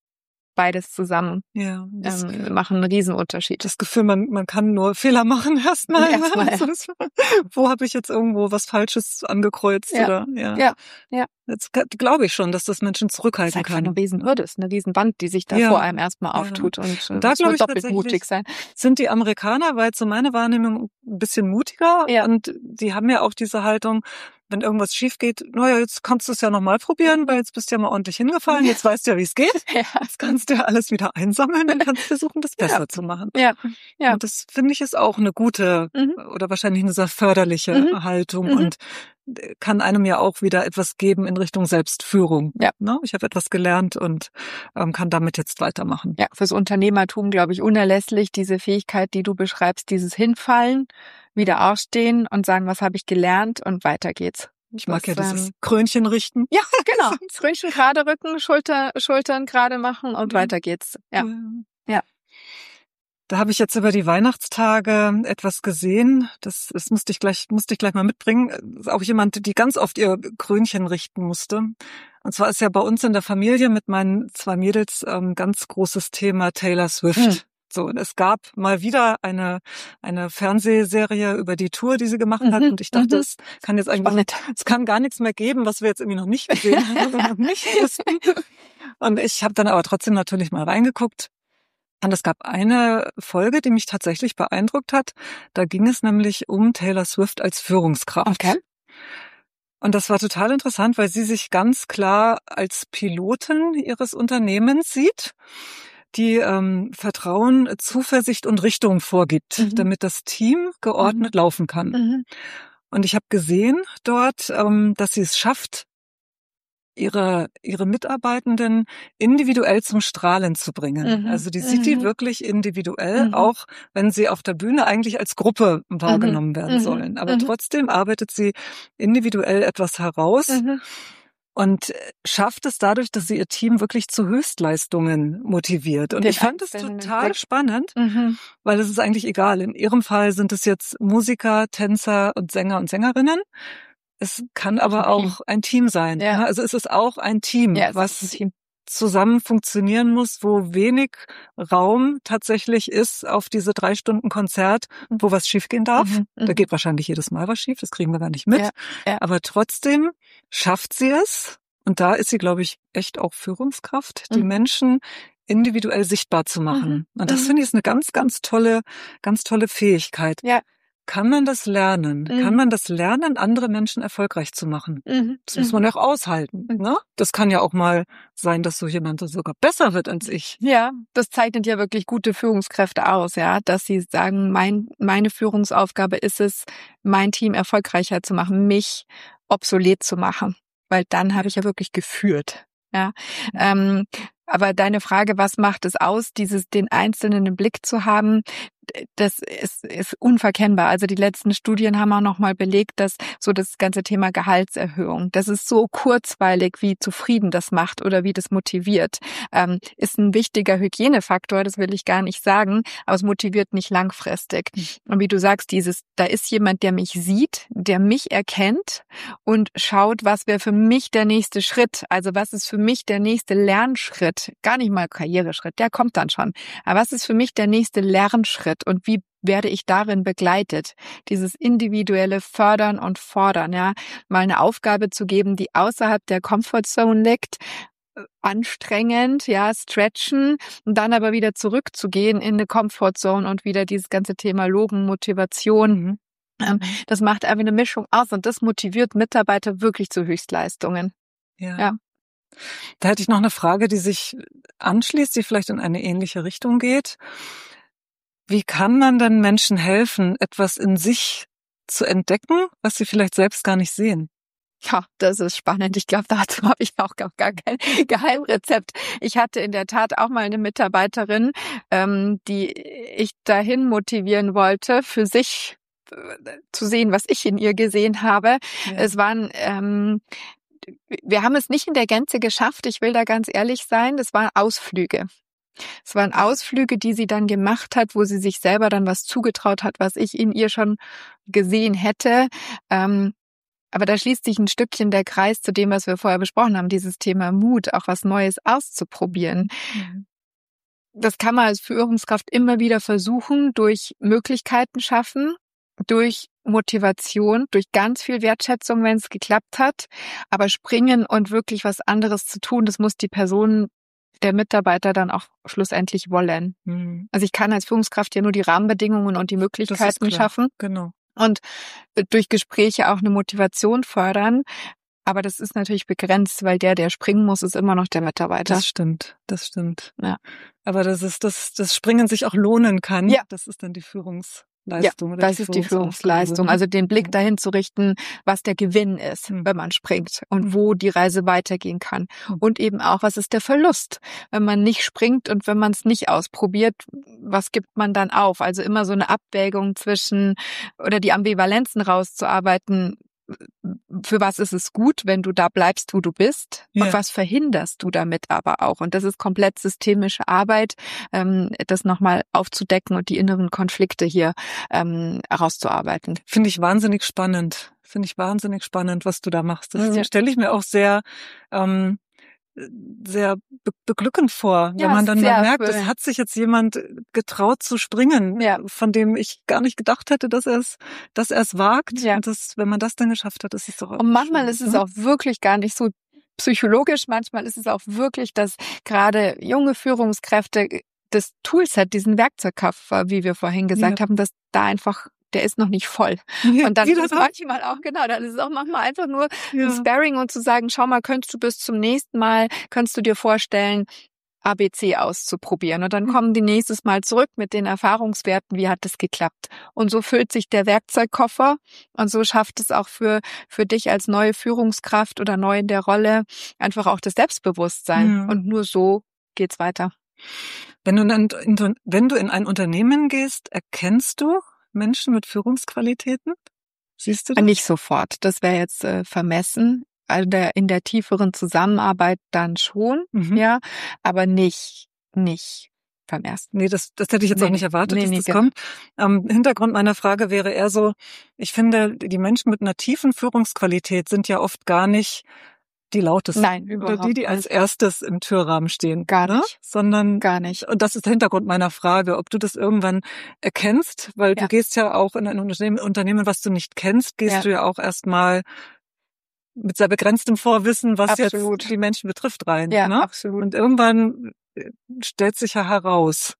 beides zusammen Ja, das, ähm, machen einen Riesenunterschied. das Gefühl, man, man kann nur Fehler machen erstmal. Erstmal, ja. Also, wo habe ich jetzt irgendwo was Falsches angekreuzt? Ja. Oder ja. Ja, ja. Jetzt glaube ich schon, dass das Menschen Das ist zurückhalten einfach kann. eine Riesenhürde, ist eine Riesenwand, die sich da Ja. vor einem erstmal Ja. auftut. Und, Und da es glaube wird ich doppelt tatsächlich, mutig sein. sind die Amerikaner, war jetzt so meine Wahrnehmung, ein bisschen mutiger. Ja. Und die haben ja auch diese Haltung, wenn irgendwas schief geht, naja, jetzt kannst du es ja nochmal probieren, weil jetzt bist du ja mal ordentlich hingefallen, jetzt weißt du ja, wie es geht. Ja. Jetzt kannst du ja alles wieder einsammeln und kannst versuchen, das besser Ja. zu machen. Ja. Ja. Und das finde ich ist auch eine gute Mhm. oder wahrscheinlich eine sehr förderliche Mhm. Haltung Mhm. und kann einem ja auch wieder etwas geben in Richtung Selbstführung. Ja. Ne? Ich habe etwas gelernt und ähm, kann damit jetzt weitermachen. Ja, fürs Unternehmertum, glaube ich, unerlässlich, diese Fähigkeit, die du beschreibst, dieses Hinfallen, wieder aufstehen und sagen, was habe ich gelernt, und weiter geht's. Ich mag Das, ja dieses ähm, Krönchen richten. Ja, genau. Krönchen gerade rücken, Schulter, Schultern gerade machen und Mhm. weiter geht's. Ja. Ja. Da habe ich jetzt über die Weihnachtstage etwas gesehen. Das, das musste ich gleich, musste ich gleich mal mitbringen. Das ist auch jemand, die ganz oft ihr Krönchen richten musste. Und zwar ist ja bei uns in der Familie mit meinen zwei Mädels ähm, ganz großes Thema Taylor Swift. Hm. So, und es gab mal wieder eine eine Fernsehserie über die Tour, die sie gemacht hat. Mhm. Und ich dachte, Mhm. es kann jetzt eigentlich, Spannend. es kann gar nichts mehr geben, was wir jetzt irgendwie noch nicht gesehen haben oder noch nicht wussten. Und ich habe dann aber trotzdem natürlich mal reingeguckt. Und es gab eine Folge, die mich tatsächlich beeindruckt hat. Da ging es nämlich um Taylor Swift als Führungskraft. Okay. Und das war total interessant, weil sie sich ganz klar als Pilotin ihres Unternehmens sieht, die ähm, Vertrauen, Zuversicht und Richtung vorgibt, Mhm. damit das Team geordnet Mhm. laufen kann. Mhm. Und ich habe gesehen dort, ähm, dass sie es schafft, ihre ihre Mitarbeitenden individuell zum Strahlen zu bringen. Mhm. Also die sieht die Mhm. wirklich individuell, Mhm. auch wenn sie auf der Bühne eigentlich als Gruppe wahrgenommen Mhm. werden Mhm. sollen. Aber Mhm. trotzdem arbeitet sie individuell etwas heraus Mhm. und schafft es dadurch, dass sie ihr Team wirklich zu Höchstleistungen motiviert. Und Den ich fand es Einzelnen total Blick. spannend, Mhm. weil es ist eigentlich egal. In ihrem Fall sind es jetzt Musiker, Tänzer und Sänger und Sängerinnen. Es kann Auch aber ein Team. auch ein Team sein. Ja. Ja, also es ist auch ein Team, Ja, es ist ein was Team. zusammen funktionieren muss, wo wenig Raum tatsächlich ist auf diese drei Stunden Konzert, wo was schiefgehen darf. Mhm. Da Mhm. geht wahrscheinlich jedes Mal was schief, das kriegen wir gar nicht mit. Ja. Ja. Aber trotzdem schafft sie es. Und da ist sie, glaube ich, echt auch Führungskraft, die Mhm. Menschen individuell sichtbar zu machen. Mhm. Und das Mhm. finde ich ist eine ganz, ganz tolle, ganz tolle Fähigkeit. Ja. Kann man das lernen? Mhm. Kann man das lernen, andere Menschen erfolgreich zu machen? Mhm. Das muss Mhm. man ja auch aushalten, Mhm. ne? Das kann ja auch mal sein, dass so jemand sogar besser wird als ich. Ja, das zeichnet ja wirklich gute Führungskräfte aus, ja, dass sie sagen, mein, meine Führungsaufgabe ist es, mein Team erfolgreicher zu machen, mich obsolet zu machen, weil dann habe ich ja wirklich geführt, ja. Ähm, aber deine Frage, was macht es aus, dieses den Einzelnen im Blick zu haben, das ist, ist unverkennbar. Also die letzten Studien haben auch nochmal belegt, dass so das ganze Thema Gehaltserhöhung, das ist so kurzweilig, wie zufrieden das macht oder wie das motiviert, ähm, ist ein wichtiger Hygienefaktor, das will ich gar nicht sagen, aber es motiviert nicht langfristig. Und wie du sagst, dieses, da ist jemand, der mich sieht, der mich erkennt und schaut, was wäre für mich der nächste Schritt, also was ist für mich der nächste Lernschritt, gar nicht mal Karriereschritt, der kommt dann schon, aber was ist für mich der nächste Lernschritt und wie werde ich darin begleitet? Dieses individuelle Fördern und Fordern, ja, mal eine Aufgabe zu geben, die außerhalb der Comfortzone liegt, anstrengend, ja, stretchen und dann aber wieder zurückzugehen in eine Comfortzone und wieder dieses ganze Thema Loben, Motivation. Mhm. Ähm, das macht einfach eine Mischung aus und das motiviert Mitarbeiter wirklich zu Höchstleistungen. Ja. Ja. Da hätte ich noch eine Frage, die sich anschließt, die vielleicht in eine ähnliche Richtung geht. Wie kann man denn Menschen helfen, etwas in sich zu entdecken, was sie vielleicht selbst gar nicht sehen? Ja, das ist spannend. Ich glaube, dazu habe ich auch gar kein Geheimrezept. Ich hatte in der Tat auch mal eine Mitarbeiterin, ähm, die ich dahin motivieren wollte, für sich äh, zu sehen, was ich in ihr gesehen habe. Ja. Es waren ähm, wir haben es nicht in der Gänze geschafft, ich will da ganz ehrlich sein, das waren Ausflüge. Es waren Ausflüge, die sie dann gemacht hat, wo sie sich selber dann was zugetraut hat, was ich in ihr schon gesehen hätte. Ähm, aber da schließt sich ein Stückchen der Kreis zu dem, was wir vorher besprochen haben, dieses Thema Mut, auch was Neues auszuprobieren. Mhm. Das kann man als Führungskraft immer wieder versuchen, durch Möglichkeiten schaffen, durch Motivation, durch ganz viel Wertschätzung, wenn es geklappt hat. Aber springen und wirklich was anderes zu tun, das muss die Person, der Mitarbeiter dann auch schlussendlich wollen. Mhm. Also ich kann als Führungskraft ja nur die Rahmenbedingungen und die Das ist Möglichkeiten klar. schaffen Genau. und durch Gespräche auch eine Motivation fördern. Aber das ist natürlich begrenzt, weil der, der springen muss, ist immer noch der Mitarbeiter. Das stimmt, das stimmt. Ja. Aber dass es das, das Springen sich auch lohnen kann, Ja. das ist dann die Führungsleistung. Ja, oder das die ist die Führungsaufgabe, Führungsleistung. ne? Also den Blick Ja. dahin zu richten, was der Gewinn ist, Mhm. wenn man springt und wo die Reise weitergehen kann. Mhm. Und eben auch, was ist der Verlust, wenn man nicht springt und wenn man es nicht ausprobiert, was gibt man dann auf? Also immer so eine Abwägung zwischen oder die Ambivalenzen rauszuarbeiten. Für was ist es gut, wenn du da bleibst, wo du bist? Ja. Und was verhinderst du damit aber auch? Und das ist komplett systemische Arbeit, ähm, das nochmal aufzudecken und die inneren Konflikte hier ähm, herauszuarbeiten. Finde ich wahnsinnig spannend. Finde ich wahnsinnig spannend, was du da machst. Das Ja. stelle ich mir auch sehr, ähm, sehr be beglückend vor, Ja, wenn man es dann ist mal sehr merkt, es erfüllend. hat sich jetzt jemand getraut zu springen, Ja. von dem ich gar nicht gedacht hätte, dass er es, dass er es wagt. Ja. Und das, wenn man das dann geschafft hat, ist es doch auch Und manchmal schön, ist es ne? auch wirklich gar nicht so psychologisch, manchmal ist es auch wirklich, dass gerade junge Führungskräfte das Toolset, diesen Werkzeugkoffer, wie wir vorhin gesagt Ja. haben, dass da einfach, der ist noch nicht voll. Ja, Und dann wieder ist es das. manchmal auch, genau, dann ist es auch manchmal einfach nur ein Ja. Sparring und zu sagen, schau mal, könntest du bis zum nächsten Mal, könntest du dir vorstellen, A B C auszuprobieren. Und dann kommen die nächstes Mal zurück mit den Erfahrungswerten, wie hat es geklappt. Und so füllt sich der Werkzeugkoffer und so schafft es auch für für dich als neue Führungskraft oder neu in der Rolle einfach auch das Selbstbewusstsein. Mhm. Und nur so geht's weiter. Wenn du, in, in, wenn du in ein Unternehmen gehst, erkennst du Menschen mit Führungsqualitäten? Siehst du das? Nicht sofort. Das wäre jetzt äh, vermessen. Also der, in der tieferen Zusammenarbeit dann schon, Mhm. ja, aber nicht, nicht beim ersten. Nee, das, das hätte ich jetzt Nee, auch nicht erwartet, nee, dass nee, das genau. kommt. Ähm, Hintergrund meiner Frage wäre eher so, ich finde, die Menschen mit einer tiefen Führungsqualität sind ja oft gar nicht die lautesten. Nein, Oder überhaupt die, die als nicht. erstes im Türrahmen stehen. Gar ne? nicht. Sondern, Gar nicht. und das ist der Hintergrund meiner Frage, ob du das irgendwann erkennst, weil Ja. du gehst ja auch in ein Unternehmen, Unternehmen, was du nicht kennst, gehst Ja. du ja auch erstmal mit sehr begrenztem Vorwissen, was Absolut. jetzt die Menschen betrifft, rein. Ja, ne? absolut. Und irgendwann stellt sich ja heraus,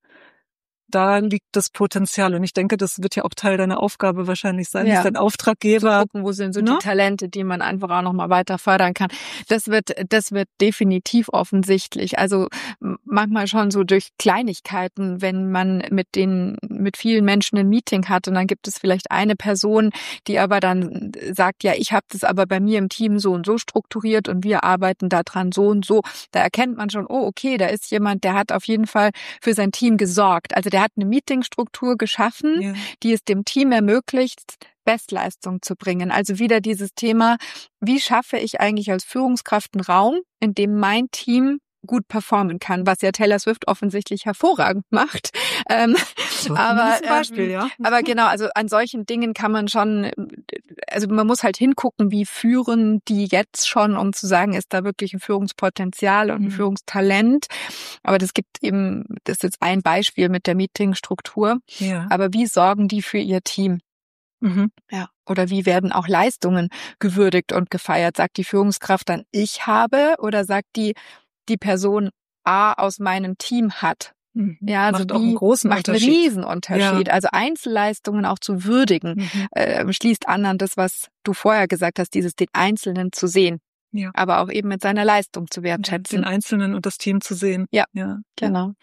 da liegt das Potenzial. Und ich denke, das wird ja auch Teil deiner Aufgabe wahrscheinlich sein, Ja. dass dein Zu Auftraggeber, gucken, wo sind so ne? die Talente, die man einfach auch noch mal weiter fördern kann. Das wird, das wird definitiv offensichtlich. Also m- manchmal schon so durch Kleinigkeiten, wenn man mit den, mit vielen Menschen ein Meeting hat und dann gibt es vielleicht eine Person, die aber dann sagt, ja, ich habe das aber bei mir im Team so und so strukturiert und wir arbeiten daran so und so. Da erkennt man schon, oh, okay, da ist jemand, der hat auf jeden Fall für sein Team gesorgt. Also der hat eine Meetingstruktur geschaffen, Ja. die es dem Team ermöglicht, Bestleistung zu bringen. Also wieder dieses Thema, wie schaffe ich eigentlich als Führungskraft einen Raum, in dem mein Team gut performen kann, was ja Taylor Swift offensichtlich hervorragend macht. Ähm, So aber, ein Beispiel, ähm, ja. aber genau, also an solchen Dingen kann man schon, also man muss halt hingucken, wie führen die jetzt schon, um zu sagen, ist da wirklich ein Führungspotenzial und ein Mhm. Führungstalent. Aber das gibt eben, das ist jetzt ein Beispiel mit der Meetingstruktur. Ja. Aber wie sorgen die für ihr Team? Mhm. Ja. Oder wie werden auch Leistungen gewürdigt und gefeiert? Sagt die Führungskraft dann, ich habe, oder sagt die, die Person A aus meinem Team hat? Mhm. Ja, also Macht auch einen wie großen macht einen Unterschied. Riesenunterschied. Ja. Also Einzelleistungen auch zu würdigen, Mhm. äh, schließt an an das, was du vorher gesagt hast, dieses den Einzelnen zu sehen, Ja. aber auch eben mit seiner Leistung zu Den wertschätzen. Einzelnen und das Team zu sehen. Ja, Ja. genau.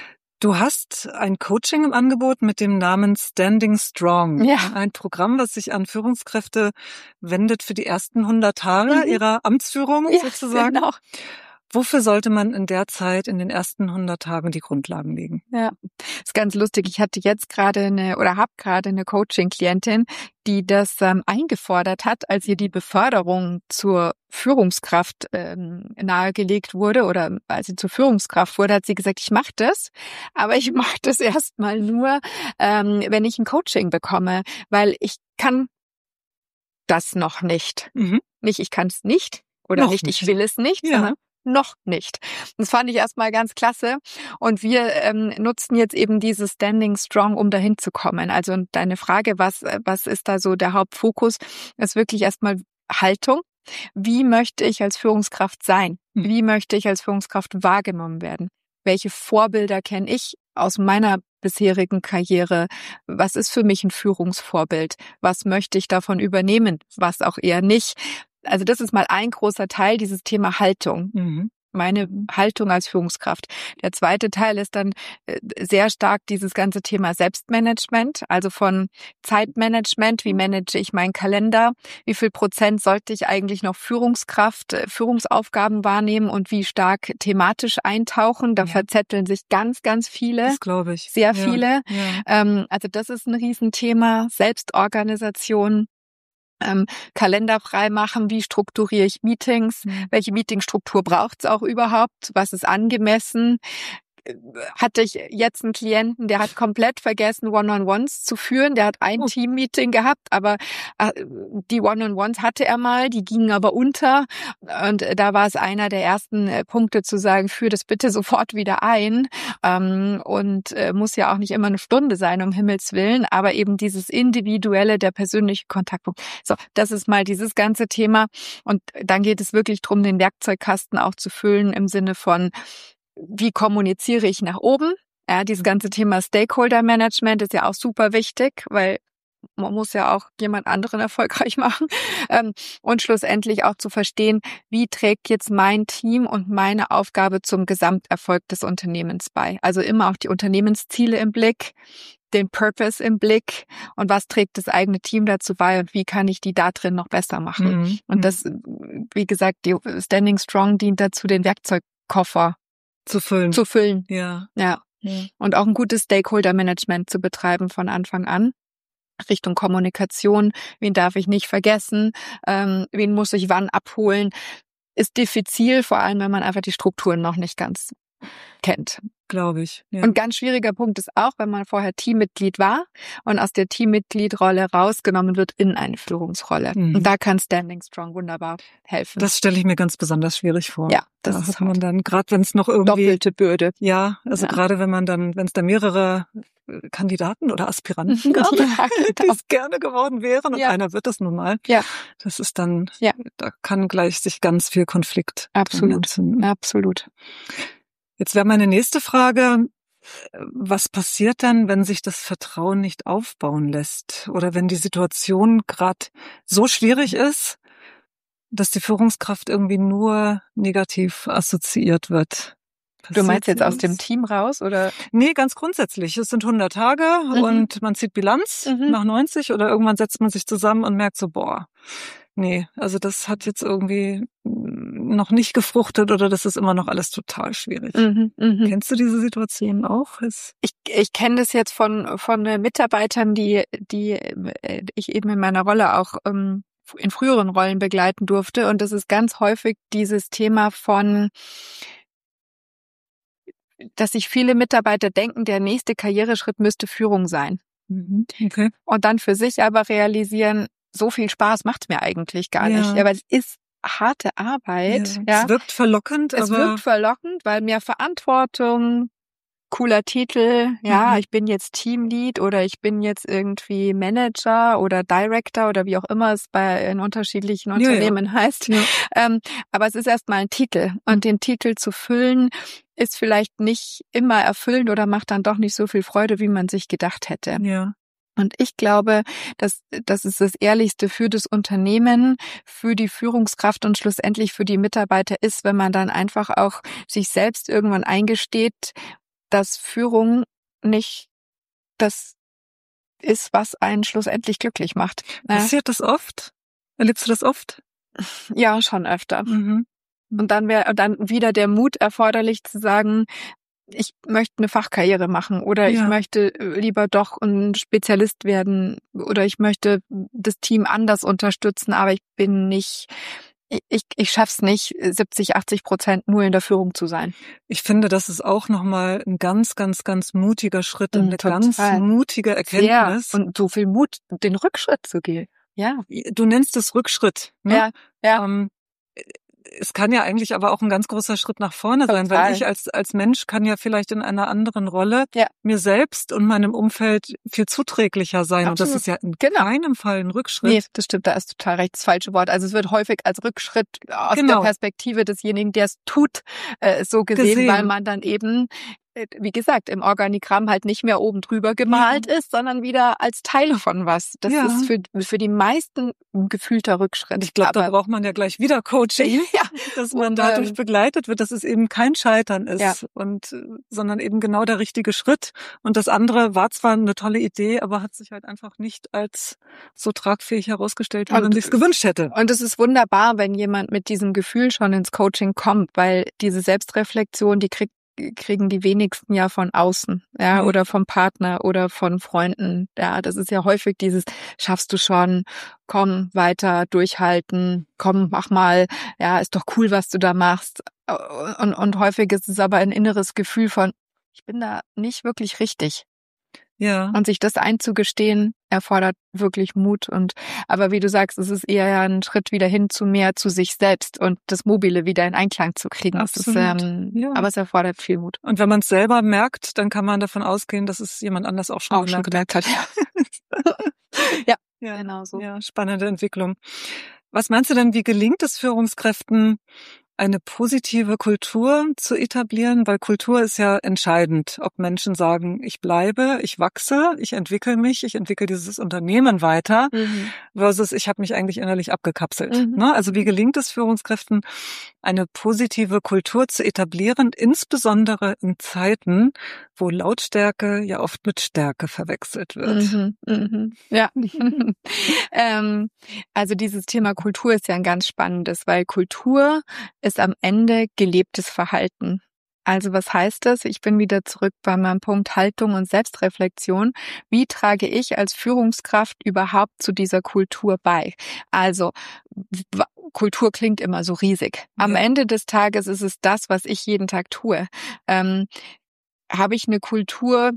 Du hast ein Coaching im Angebot mit dem Namen Standing Strong. Ja. Ein Programm, was sich an Führungskräfte wendet für die ersten hundert Tage Mhm. ihrer Amtsführung Ja, sozusagen. genau. Wofür sollte man in der Zeit, in den ersten hundert Tagen die Grundlagen legen? Ja, ist ganz lustig. Ich hatte jetzt gerade eine oder habe gerade eine Coaching-Klientin, die das ähm, eingefordert hat, als ihr die Beförderung zur Führungskraft ähm, nahegelegt wurde oder als sie zur Führungskraft wurde, hat sie gesagt, ich mache das, aber ich mache das erstmal nur, ähm, wenn ich ein Coaching bekomme, weil ich kann das noch nicht. Mhm. Nicht, ich kann es nicht oder Noch nicht, nicht. ich will es nicht, Ja. sondern noch nicht. Das fand ich erstmal ganz klasse. Und wir ähm, nutzen jetzt eben dieses Standing Strong, um dahin zu kommen. Also und deine Frage, was, was ist da so der Hauptfokus, ist wirklich erstmal Haltung. Wie möchte ich als Führungskraft sein? Mhm. Wie möchte ich als Führungskraft wahrgenommen werden? Welche Vorbilder kenne ich aus meiner bisherigen Karriere? Was ist für mich ein Führungsvorbild? Was möchte ich davon übernehmen? Was auch eher nicht? Also das ist mal ein großer Teil, dieses Thema Haltung. Mhm. Meine Haltung als Führungskraft. Der zweite Teil ist dann äh, sehr stark dieses ganze Thema Selbstmanagement, also von Zeitmanagement, wie manage ich meinen Kalender, wie viel Prozent sollte ich eigentlich noch Führungskraft, äh, Führungsaufgaben wahrnehmen und wie stark thematisch eintauchen. Da Ja. verzetteln sich ganz, ganz viele, Das glaube ich. sehr Ja. viele. Ja. Ähm, also das ist ein Riesenthema, Selbstorganisation. Ähm, Kalender frei machen, wie strukturiere ich Meetings, Mhm. welche Meetingstruktur braucht es auch überhaupt, was ist angemessen. Äh, Hatte ich jetzt einen Klienten, der hat komplett vergessen, One-on-Ones zu führen. Der hat ein Oh. Team-Meeting gehabt, aber äh, die One-on-Ones hatte er mal, die gingen aber unter. Und äh, da war es einer der ersten äh, Punkte zu sagen, führ das bitte sofort wieder ein. Ähm, und äh, muss ja auch nicht immer eine Stunde sein, um Himmels Willen, aber eben dieses Individuelle, der persönliche Kontaktpunkt. So, das ist mal dieses ganze Thema. Und dann geht es wirklich darum, den Werkzeugkasten auch zu füllen im Sinne von, wie kommuniziere ich nach oben? Ja, dieses ganze Thema Stakeholder Management ist ja auch super wichtig, weil man muss ja auch jemand anderen erfolgreich machen. Ähm, und schlussendlich auch zu verstehen, wie trägt jetzt mein Team und meine Aufgabe zum Gesamterfolg des Unternehmens bei. Also immer auch die Unternehmensziele im Blick, den Purpose im Blick und was trägt das eigene Team dazu bei und wie kann ich die da drin noch besser machen. Mhm. Und das, wie gesagt, die Standing Strong dient dazu, den Werkzeugkoffer zu füllen. Zu füllen. Ja. Ja. Ja. Und auch ein gutes Stakeholder-Management zu betreiben von Anfang an. Richtung Kommunikation, wen darf ich nicht vergessen, ähm, wen muss ich wann abholen, ist diffizil, vor allem wenn man einfach die Strukturen noch nicht ganz kennt. Glaube ich. Ja. Und ganz schwieriger Punkt ist auch, wenn man vorher Teammitglied war und aus der Teammitgliedrolle rausgenommen wird in eine Führungsrolle. Mhm. Und da kann Standing Strong wunderbar helfen. Das stelle ich mir ganz besonders schwierig vor. Ja, das da ist hat man hart. Dann, gerade wenn es noch irgendwie... Doppelte Bürde. Ja, also ja. gerade wenn man dann, wenn es da mehrere Kandidaten oder Aspiranten gab, ja, genau. die es gerne geworden wären und ja. einer wird es nun mal. Ja. Das ist dann, ja. da kann gleich sich ganz viel Konflikt Absolut, absolut. Jetzt wäre meine nächste Frage, was passiert dann, wenn sich das Vertrauen nicht aufbauen lässt oder wenn die Situation gerade so schwierig ist, dass die Führungskraft irgendwie nur negativ assoziiert wird? Du meinst jetzt aus dem Team raus, oder? Nee, ganz grundsätzlich. Es sind hundert Tage mhm. und man zieht Bilanz mhm. nach neunzig oder irgendwann setzt man sich zusammen und merkt so, boah, nee, also das hat jetzt irgendwie noch nicht gefruchtet oder das ist immer noch alles total schwierig. Mhm, mh. Kennst du diese Situation auch? Ist ich ich kenne das jetzt von von Mitarbeitern, die die ich eben in meiner Rolle auch ähm, in früheren Rollen begleiten durfte, und das ist ganz häufig dieses Thema von, dass sich viele Mitarbeiter denken, der nächste Karriereschritt müsste Führung sein. Mhm, okay. Und dann für sich aber realisieren, so viel Spaß macht's mir eigentlich gar ja. nicht. Aber es ist harte Arbeit. Ja. Ja. Es wirkt verlockend. Es aber wirkt verlockend, weil mehr Verantwortung, cooler Titel, ja, mhm. ich bin jetzt Teamlead oder ich bin jetzt irgendwie Manager oder Director oder wie auch immer es bei in unterschiedlichen Unternehmen ja, ja. heißt. Ja. Ähm, aber es ist erstmal ein Titel, und den Titel zu füllen ist vielleicht nicht immer erfüllend oder macht dann doch nicht so viel Freude, wie man sich gedacht hätte. Ja. Und ich glaube, dass das ist das Ehrlichste für das Unternehmen, für die Führungskraft und schlussendlich für die Mitarbeiter ist, wenn man dann einfach auch sich selbst irgendwann eingesteht, dass Führung nicht das ist, was einen schlussendlich glücklich macht. Passiert das oft? Erlebst du das oft? Ja, schon öfter. Mhm. Und dann wäre dann wieder der Mut erforderlich zu sagen, ich möchte eine Fachkarriere machen oder ja. ich möchte lieber doch ein Spezialist werden oder ich möchte das Team anders unterstützen, aber ich bin nicht, ich, ich schaff's nicht, siebzig, achtzig Prozent nur in der Führung zu sein. Ich finde, das ist auch nochmal ein ganz, ganz, ganz mutiger Schritt und eine Total. ganz mutige Erkenntnis. Sehr. Und so viel Mut, den Rückschritt zu gehen. Ja. Du nennst es Rückschritt. Ne? Ja, ja. Ähm, Es kann ja eigentlich aber auch ein ganz großer Schritt nach vorne sein, Total. weil ich als als Mensch kann ja vielleicht in einer anderen Rolle ja. mir selbst und meinem Umfeld viel zuträglicher sein. Absolut. Und das ist ja in genau. keinem Fall ein Rückschritt. Nee, das stimmt, da ist total recht das falsche Wort. Also es wird häufig als Rückschritt aus genau. der Perspektive desjenigen, der es tut, äh, so gesehen, gesehen, weil man dann eben, wie gesagt, im Organigramm halt nicht mehr oben drüber gemalt ja. ist, sondern wieder als Teil von was. Das ja. ist für für die meisten ein gefühlter Rückschritt. Ich glaube, da braucht man ja gleich wieder Coaching, ja. dass man dadurch ähm, begleitet wird, dass es eben kein Scheitern ist, ja. und sondern eben genau der richtige Schritt. Und das andere war zwar eine tolle Idee, aber hat sich halt einfach nicht als so tragfähig herausgestellt, wie und, man sich's gewünscht hätte. Und es ist wunderbar, wenn jemand mit diesem Gefühl schon ins Coaching kommt, weil diese Selbstreflexion, die kriegt kriegen die wenigsten ja von außen, ja, mhm. oder vom Partner oder von Freunden. Ja, das ist ja häufig dieses, schaffst du schon, komm, weiter, durchhalten, komm, mach mal, ja, ist doch cool, was du da machst. Und, und häufig ist es aber ein inneres Gefühl von, ich bin da nicht wirklich richtig. Ja. Und sich das einzugestehen, erfordert wirklich Mut. Und aber wie du sagst, es ist eher ein Schritt wieder hin zu mehr zu sich selbst und das Mobile wieder in Einklang zu kriegen. Absolut. Das ist, ähm, ja. Aber es erfordert viel Mut. Und wenn man es selber merkt, dann kann man davon ausgehen, dass es jemand anders auch schon, auch schon gemerkt hat. Ja. ja, ja, genau so. Ja, spannende Entwicklung. Was meinst du denn, wie gelingt es Führungskräften, eine positive Kultur zu etablieren, weil Kultur ist ja entscheidend, ob Menschen sagen, ich bleibe, ich wachse, ich entwickle mich, ich entwickle dieses Unternehmen weiter, mhm. versus ich habe mich eigentlich innerlich abgekapselt. Mhm. Ne? Also wie gelingt es Führungskräften, eine positive Kultur zu etablieren, insbesondere in Zeiten, wo Lautstärke ja oft mit Stärke verwechselt wird. Mhm, mhm. Ja, ähm, also dieses Thema Kultur ist ja ein ganz spannendes, weil Kultur ist am Ende gelebtes Verhalten. Also was heißt das? Ich bin wieder zurück bei meinem Punkt Haltung und Selbstreflexion. Wie trage ich als Führungskraft überhaupt zu dieser Kultur bei? Also w- Kultur klingt immer so riesig. Am ja. Ende des Tages ist es das, was ich jeden Tag tue. Ähm, habe ich eine Kultur,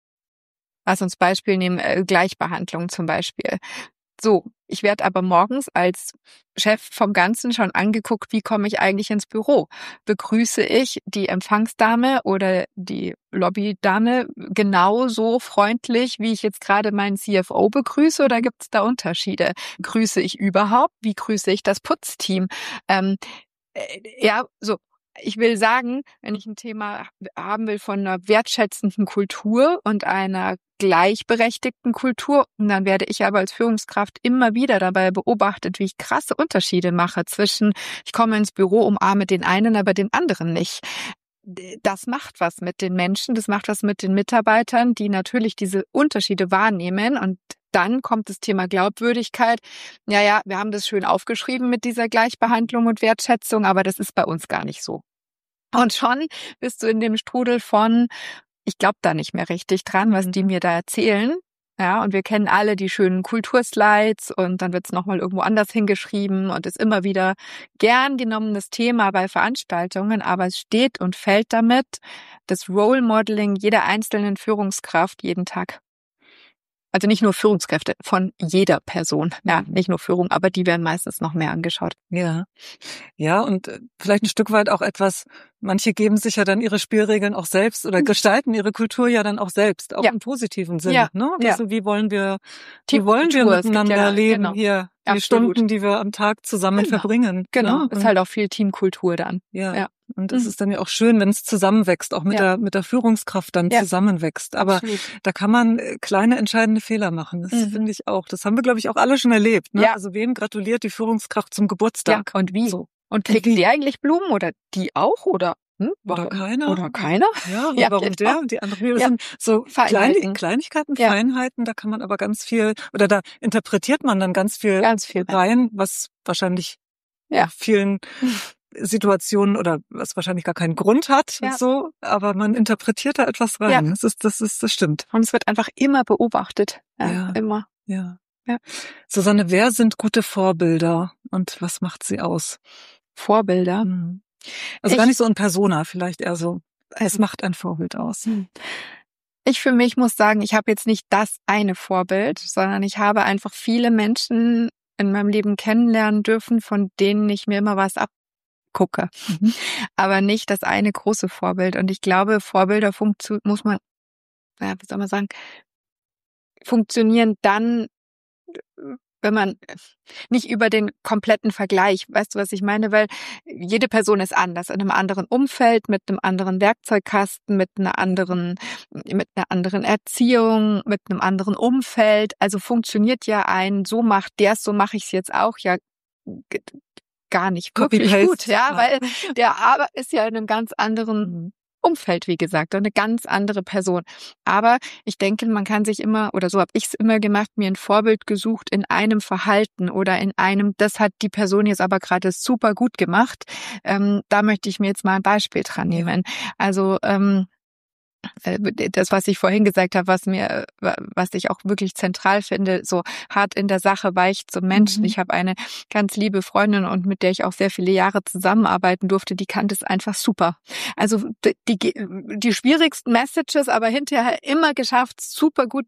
lass uns Beispiel nehmen, äh, Gleichbehandlung zum Beispiel. So, ich werde aber morgens als Chef vom Ganzen schon angeguckt, wie komme ich eigentlich ins Büro? Begrüße ich die Empfangsdame oder die Lobbydame genauso freundlich, wie ich jetzt gerade meinen C F O begrüße, oder gibt es da Unterschiede? Grüße ich überhaupt? Wie grüße ich das Putzteam? Ähm, äh, ja, so. Ich will sagen, wenn ich ein Thema haben will von einer wertschätzenden Kultur und einer gleichberechtigten Kultur, dann werde ich aber als Führungskraft immer wieder dabei beobachtet, wie ich krasse Unterschiede mache zwischen, ich komme ins Büro, umarme den einen, aber den anderen nicht. Das macht was mit den Menschen, das macht was mit den Mitarbeitern, die natürlich diese Unterschiede wahrnehmen, und dann kommt das Thema Glaubwürdigkeit. Ja, ja, wir haben das schön aufgeschrieben mit dieser Gleichbehandlung und Wertschätzung, aber das ist bei uns gar nicht so. Und schon bist du in dem Strudel von, ich glaube da nicht mehr richtig dran, was die mir da erzählen. Ja, und wir kennen alle die schönen Kulturslides, und dann wird es nochmal irgendwo anders hingeschrieben und ist immer wieder gern genommenes Thema bei Veranstaltungen, aber es steht und fällt damit das Role Modeling jeder einzelnen Führungskraft jeden Tag. Also nicht nur Führungskräfte, von jeder Person. Ja, nicht nur Führung, aber die werden meistens noch mehr angeschaut. Ja, ja, und vielleicht ein Stück weit auch etwas, manche geben sich ja dann ihre Spielregeln auch selbst oder gestalten ihre Kultur ja dann auch selbst, auch ja. im positiven Sinne. Ja. Ne? Also ja. wie wollen wir, wie wollen wir miteinander ja, leben genau. hier, die Absolut. Stunden, die wir am Tag zusammen genau. verbringen. Genau, ne? ist halt auch viel Teamkultur dann. Ja. ja. Und es mhm. ist dann ja auch schön, wenn es zusammenwächst, auch mit ja. der mit der Führungskraft dann ja. zusammenwächst. Aber Absolut. Da kann man kleine entscheidende Fehler machen. Das mhm. finde ich auch. Das haben wir, glaube ich, auch alle schon erlebt. Ne? Ja. Also wem gratuliert die Führungskraft zum Geburtstag? Ja. Und wie? So. Und kriegt und wie? Die eigentlich Blumen oder die auch? Oder hm? Oder keiner? Oder keiner? Ja, ja warum genau. der und die andere? Das ja. sind so Feinheiten. Kleinigkeiten, ja. Feinheiten. Da kann man aber ganz viel, oder da interpretiert man dann ganz viel, ganz viel rein, was wahrscheinlich ja. vielen Situationen oder was wahrscheinlich gar keinen Grund hat, ja. so, aber man interpretiert da etwas rein. Ja. Das ist, das ist, das stimmt. Und es wird einfach immer beobachtet. Ja, ja. immer. Ja. ja. Susanne, wer sind gute Vorbilder und was macht sie aus? Vorbilder? Mhm. Also ich, gar nicht so ein Persona, vielleicht eher so, es macht ein Vorbild aus. Ich für mich muss sagen, ich habe jetzt nicht das eine Vorbild, sondern ich habe einfach viele Menschen in meinem Leben kennenlernen dürfen, von denen ich mir immer was ab gucke, mhm. aber nicht das eine große Vorbild. Und ich glaube, Vorbilder funktio- muss man, ja, wie soll man sagen, funktionieren dann, wenn man nicht über den kompletten Vergleich, weißt du, was ich meine? Weil jede Person ist anders, in einem anderen Umfeld, mit einem anderen Werkzeugkasten, mit einer anderen, mit einer anderen Erziehung, mit einem anderen Umfeld. Also funktioniert ja ein, so macht der es, so mache ich es jetzt auch, ja gar nicht wirklich gut, ja, weil der aber ist ja in einem ganz anderen Umfeld, wie gesagt, eine ganz andere Person. Aber ich denke, man kann sich immer, oder so habe ich es immer gemacht, mir ein Vorbild gesucht in einem Verhalten oder in einem, das hat die Person jetzt aber gerade super gut gemacht. Ähm, da möchte ich mir jetzt mal ein Beispiel dran nehmen. Also ähm, das, was ich vorhin gesagt habe, was mir, was ich auch wirklich zentral finde, so hart in der Sache, weich zum Menschen. Mhm. Ich habe eine ganz liebe Freundin, und mit der ich auch sehr viele Jahre zusammenarbeiten durfte, die kann das einfach super. Also die, die schwierigsten Messages, aber hinterher immer geschafft, super gut mit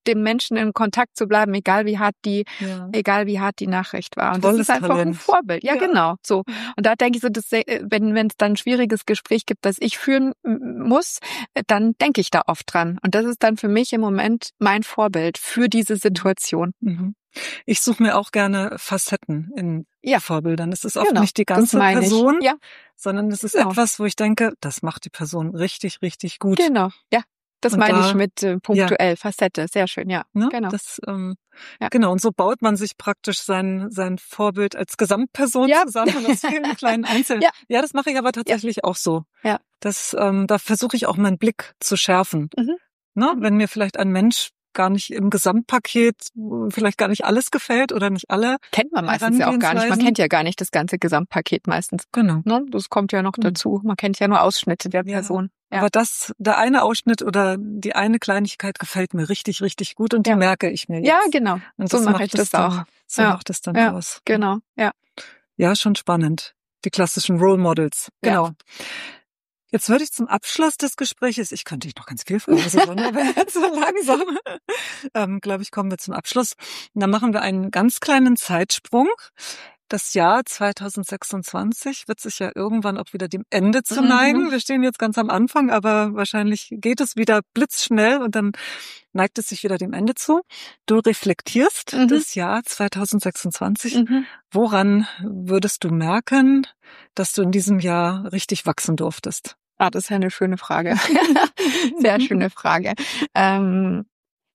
dem Menschen in Kontakt zu bleiben, egal wie hart die, ja. egal wie hart die Nachricht war. Und Tolles das ist einfach Talent. Ein Vorbild. Ja, ja, genau. So. Und da denke ich so, dass, wenn wenn es dann ein schwieriges Gespräch gibt, das ich führen muss, dann denke ich da oft dran. Und das ist dann für mich im Moment mein Vorbild für diese Situation. Mhm. Ich suche mir auch gerne Facetten in ja. Vorbildern. Es ist oft genau. nicht die ganze Person, ja. sondern es ist genau. etwas, wo ich denke, das macht die Person richtig, richtig gut. Genau, ja. Das und meine da, ich mit äh, punktuell, ja. Facette. Sehr schön, ja. Ne? Genau. Das, ähm, ja. Genau, und so baut man sich praktisch sein sein Vorbild als Gesamtperson ja. zusammen aus vielen kleinen Einzelnen. Ja. ja, das mache ich aber tatsächlich ja. auch so. Ja. Das, ähm, da versuche ich auch meinen Blick zu schärfen. Mhm. Ne? Wenn mir vielleicht ein Mensch gar nicht im Gesamtpaket vielleicht gar nicht alles gefällt oder nicht alle. Kennt man meistens ja auch gar nicht. Man kennt ja gar nicht das ganze Gesamtpaket meistens. Genau. Ne? Das kommt ja noch mhm. dazu. Man kennt ja nur Ausschnitte der Person. Ja. Ja. Aber das, der eine Ausschnitt oder die eine Kleinigkeit gefällt mir richtig, richtig gut und die ja. merke ich mir jetzt. Ja, genau. Und so mache ich das dann, auch. So ja. macht es dann ja. aus. Genau, ja. Ja, schon spannend. Die klassischen Role Models. Genau. Ja. Jetzt würde ich zum Abschluss des Gespräches, ich könnte dich noch ganz viel fragen, aber jetzt so langsam, ähm, glaube ich, kommen wir zum Abschluss. Und dann machen wir einen ganz kleinen Zeitsprung. Das Jahr zwanzig sechsundzwanzig wird sich ja irgendwann auch wieder dem Ende zu neigen. Mhm. Wir stehen jetzt ganz am Anfang, aber wahrscheinlich geht es wieder blitzschnell und dann neigt es sich wieder dem Ende zu. Du reflektierst mhm. das Jahr zwanzig sechsundzwanzig. Mhm. Woran würdest du merken, dass du in diesem Jahr richtig wachsen durftest? Ah, das ist ja eine schöne Frage. Sehr schöne Frage. Ähm,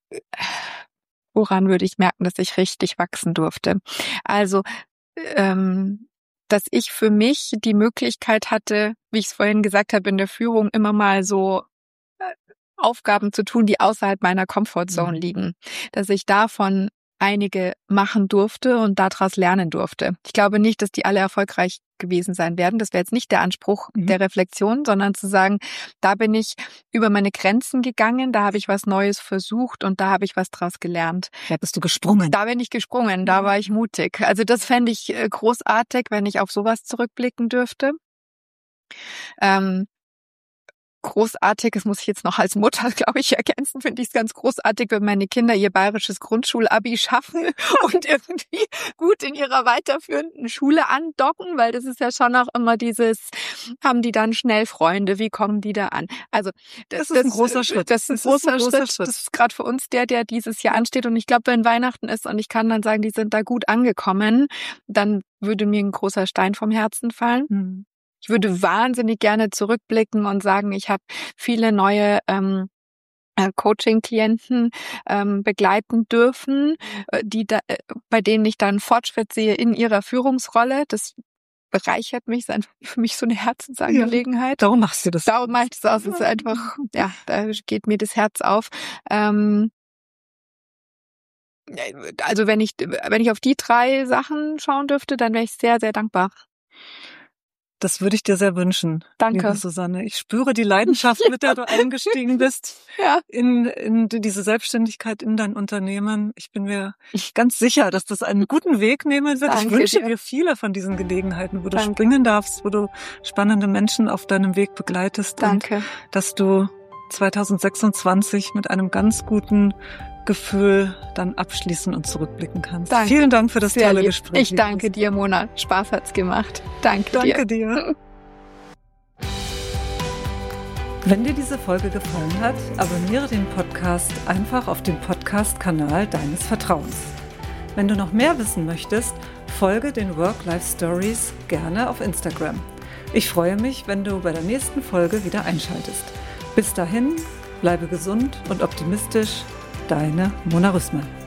woran würde ich merken, dass ich richtig wachsen durfte? Also, ähm, dass ich für mich die Möglichkeit hatte, wie ich es vorhin gesagt habe, in der Führung immer mal so äh, Aufgaben zu tun, die außerhalb meiner Comfortzone mhm. liegen. Dass ich davon einige machen durfte und daraus lernen durfte. Ich glaube nicht, dass die alle erfolgreich gewesen sein werden. Das wäre jetzt nicht der Anspruch mhm. der Reflexion, sondern zu sagen, da bin ich über meine Grenzen gegangen, da habe ich was Neues versucht und da habe ich was draus gelernt. Da bist du gesprungen. Da bin ich gesprungen, da war ich mutig. Also das fände ich großartig, wenn ich auf sowas zurückblicken dürfte. Ähm, Großartig, das muss ich jetzt noch als Mutter, glaube ich, ergänzen, finde ich es ganz großartig, wenn meine Kinder ihr bayerisches Grundschulabi schaffen und irgendwie gut in ihrer weiterführenden Schule andocken, weil das ist ja schon auch immer dieses, haben die dann schnell Freunde, wie kommen die da an? Also das, das ist ein großer Schritt. Das ist ein, das großer, ist ein großer Schritt. Schritt. Das ist gerade für uns der, der dieses Jahr ansteht und ich glaube, wenn Weihnachten ist und ich kann dann sagen, die sind da gut angekommen, dann würde mir ein großer Stein vom Herzen fallen. Hm. Ich würde wahnsinnig gerne zurückblicken und sagen, ich habe viele neue ähm, Coaching-Klienten ähm, begleiten dürfen, die da, bei denen ich dann Fortschritt sehe in ihrer Führungsrolle. Das bereichert mich, ist einfach für mich so eine Herzensangelegenheit. Ja, darum machst du das. Darum mache ich das aus. Es ist einfach, ja, da geht mir das Herz auf. Ähm, also wenn ich, wenn ich auf die drei Sachen schauen dürfte, dann wäre ich sehr, sehr dankbar. Das würde ich dir sehr wünschen, Danke, liebe Susanne. Ich spüre die Leidenschaft, mit der du eingestiegen bist ja. in, in diese Selbstständigkeit in dein Unternehmen. Ich bin mir ganz sicher, dass das einen guten Weg nehmen wird. Danke ich wünsche dir. dir viele von diesen Gelegenheiten, wo du Danke. springen darfst, wo du spannende Menschen auf deinem Weg begleitest. Danke. Und dass du zwanzig sechsundzwanzig mit einem ganz guten Gefühl dann abschließen und zurückblicken kannst. Danke. Vielen Dank für das Sehr tolle lieb. Gespräch. Ich danke dir, Mona. Spaß hat's gemacht. Danke, danke dir. dir. Wenn dir diese Folge gefallen hat, abonniere den Podcast einfach auf dem Podcast-Kanal deines Vertrauens. Wenn du noch mehr wissen möchtest, folge den Work-Life-Stories gerne auf Instagram. Ich freue mich, wenn du bei der nächsten Folge wieder einschaltest. Bis dahin, bleibe gesund und optimistisch. Deine Mona Rüssmann.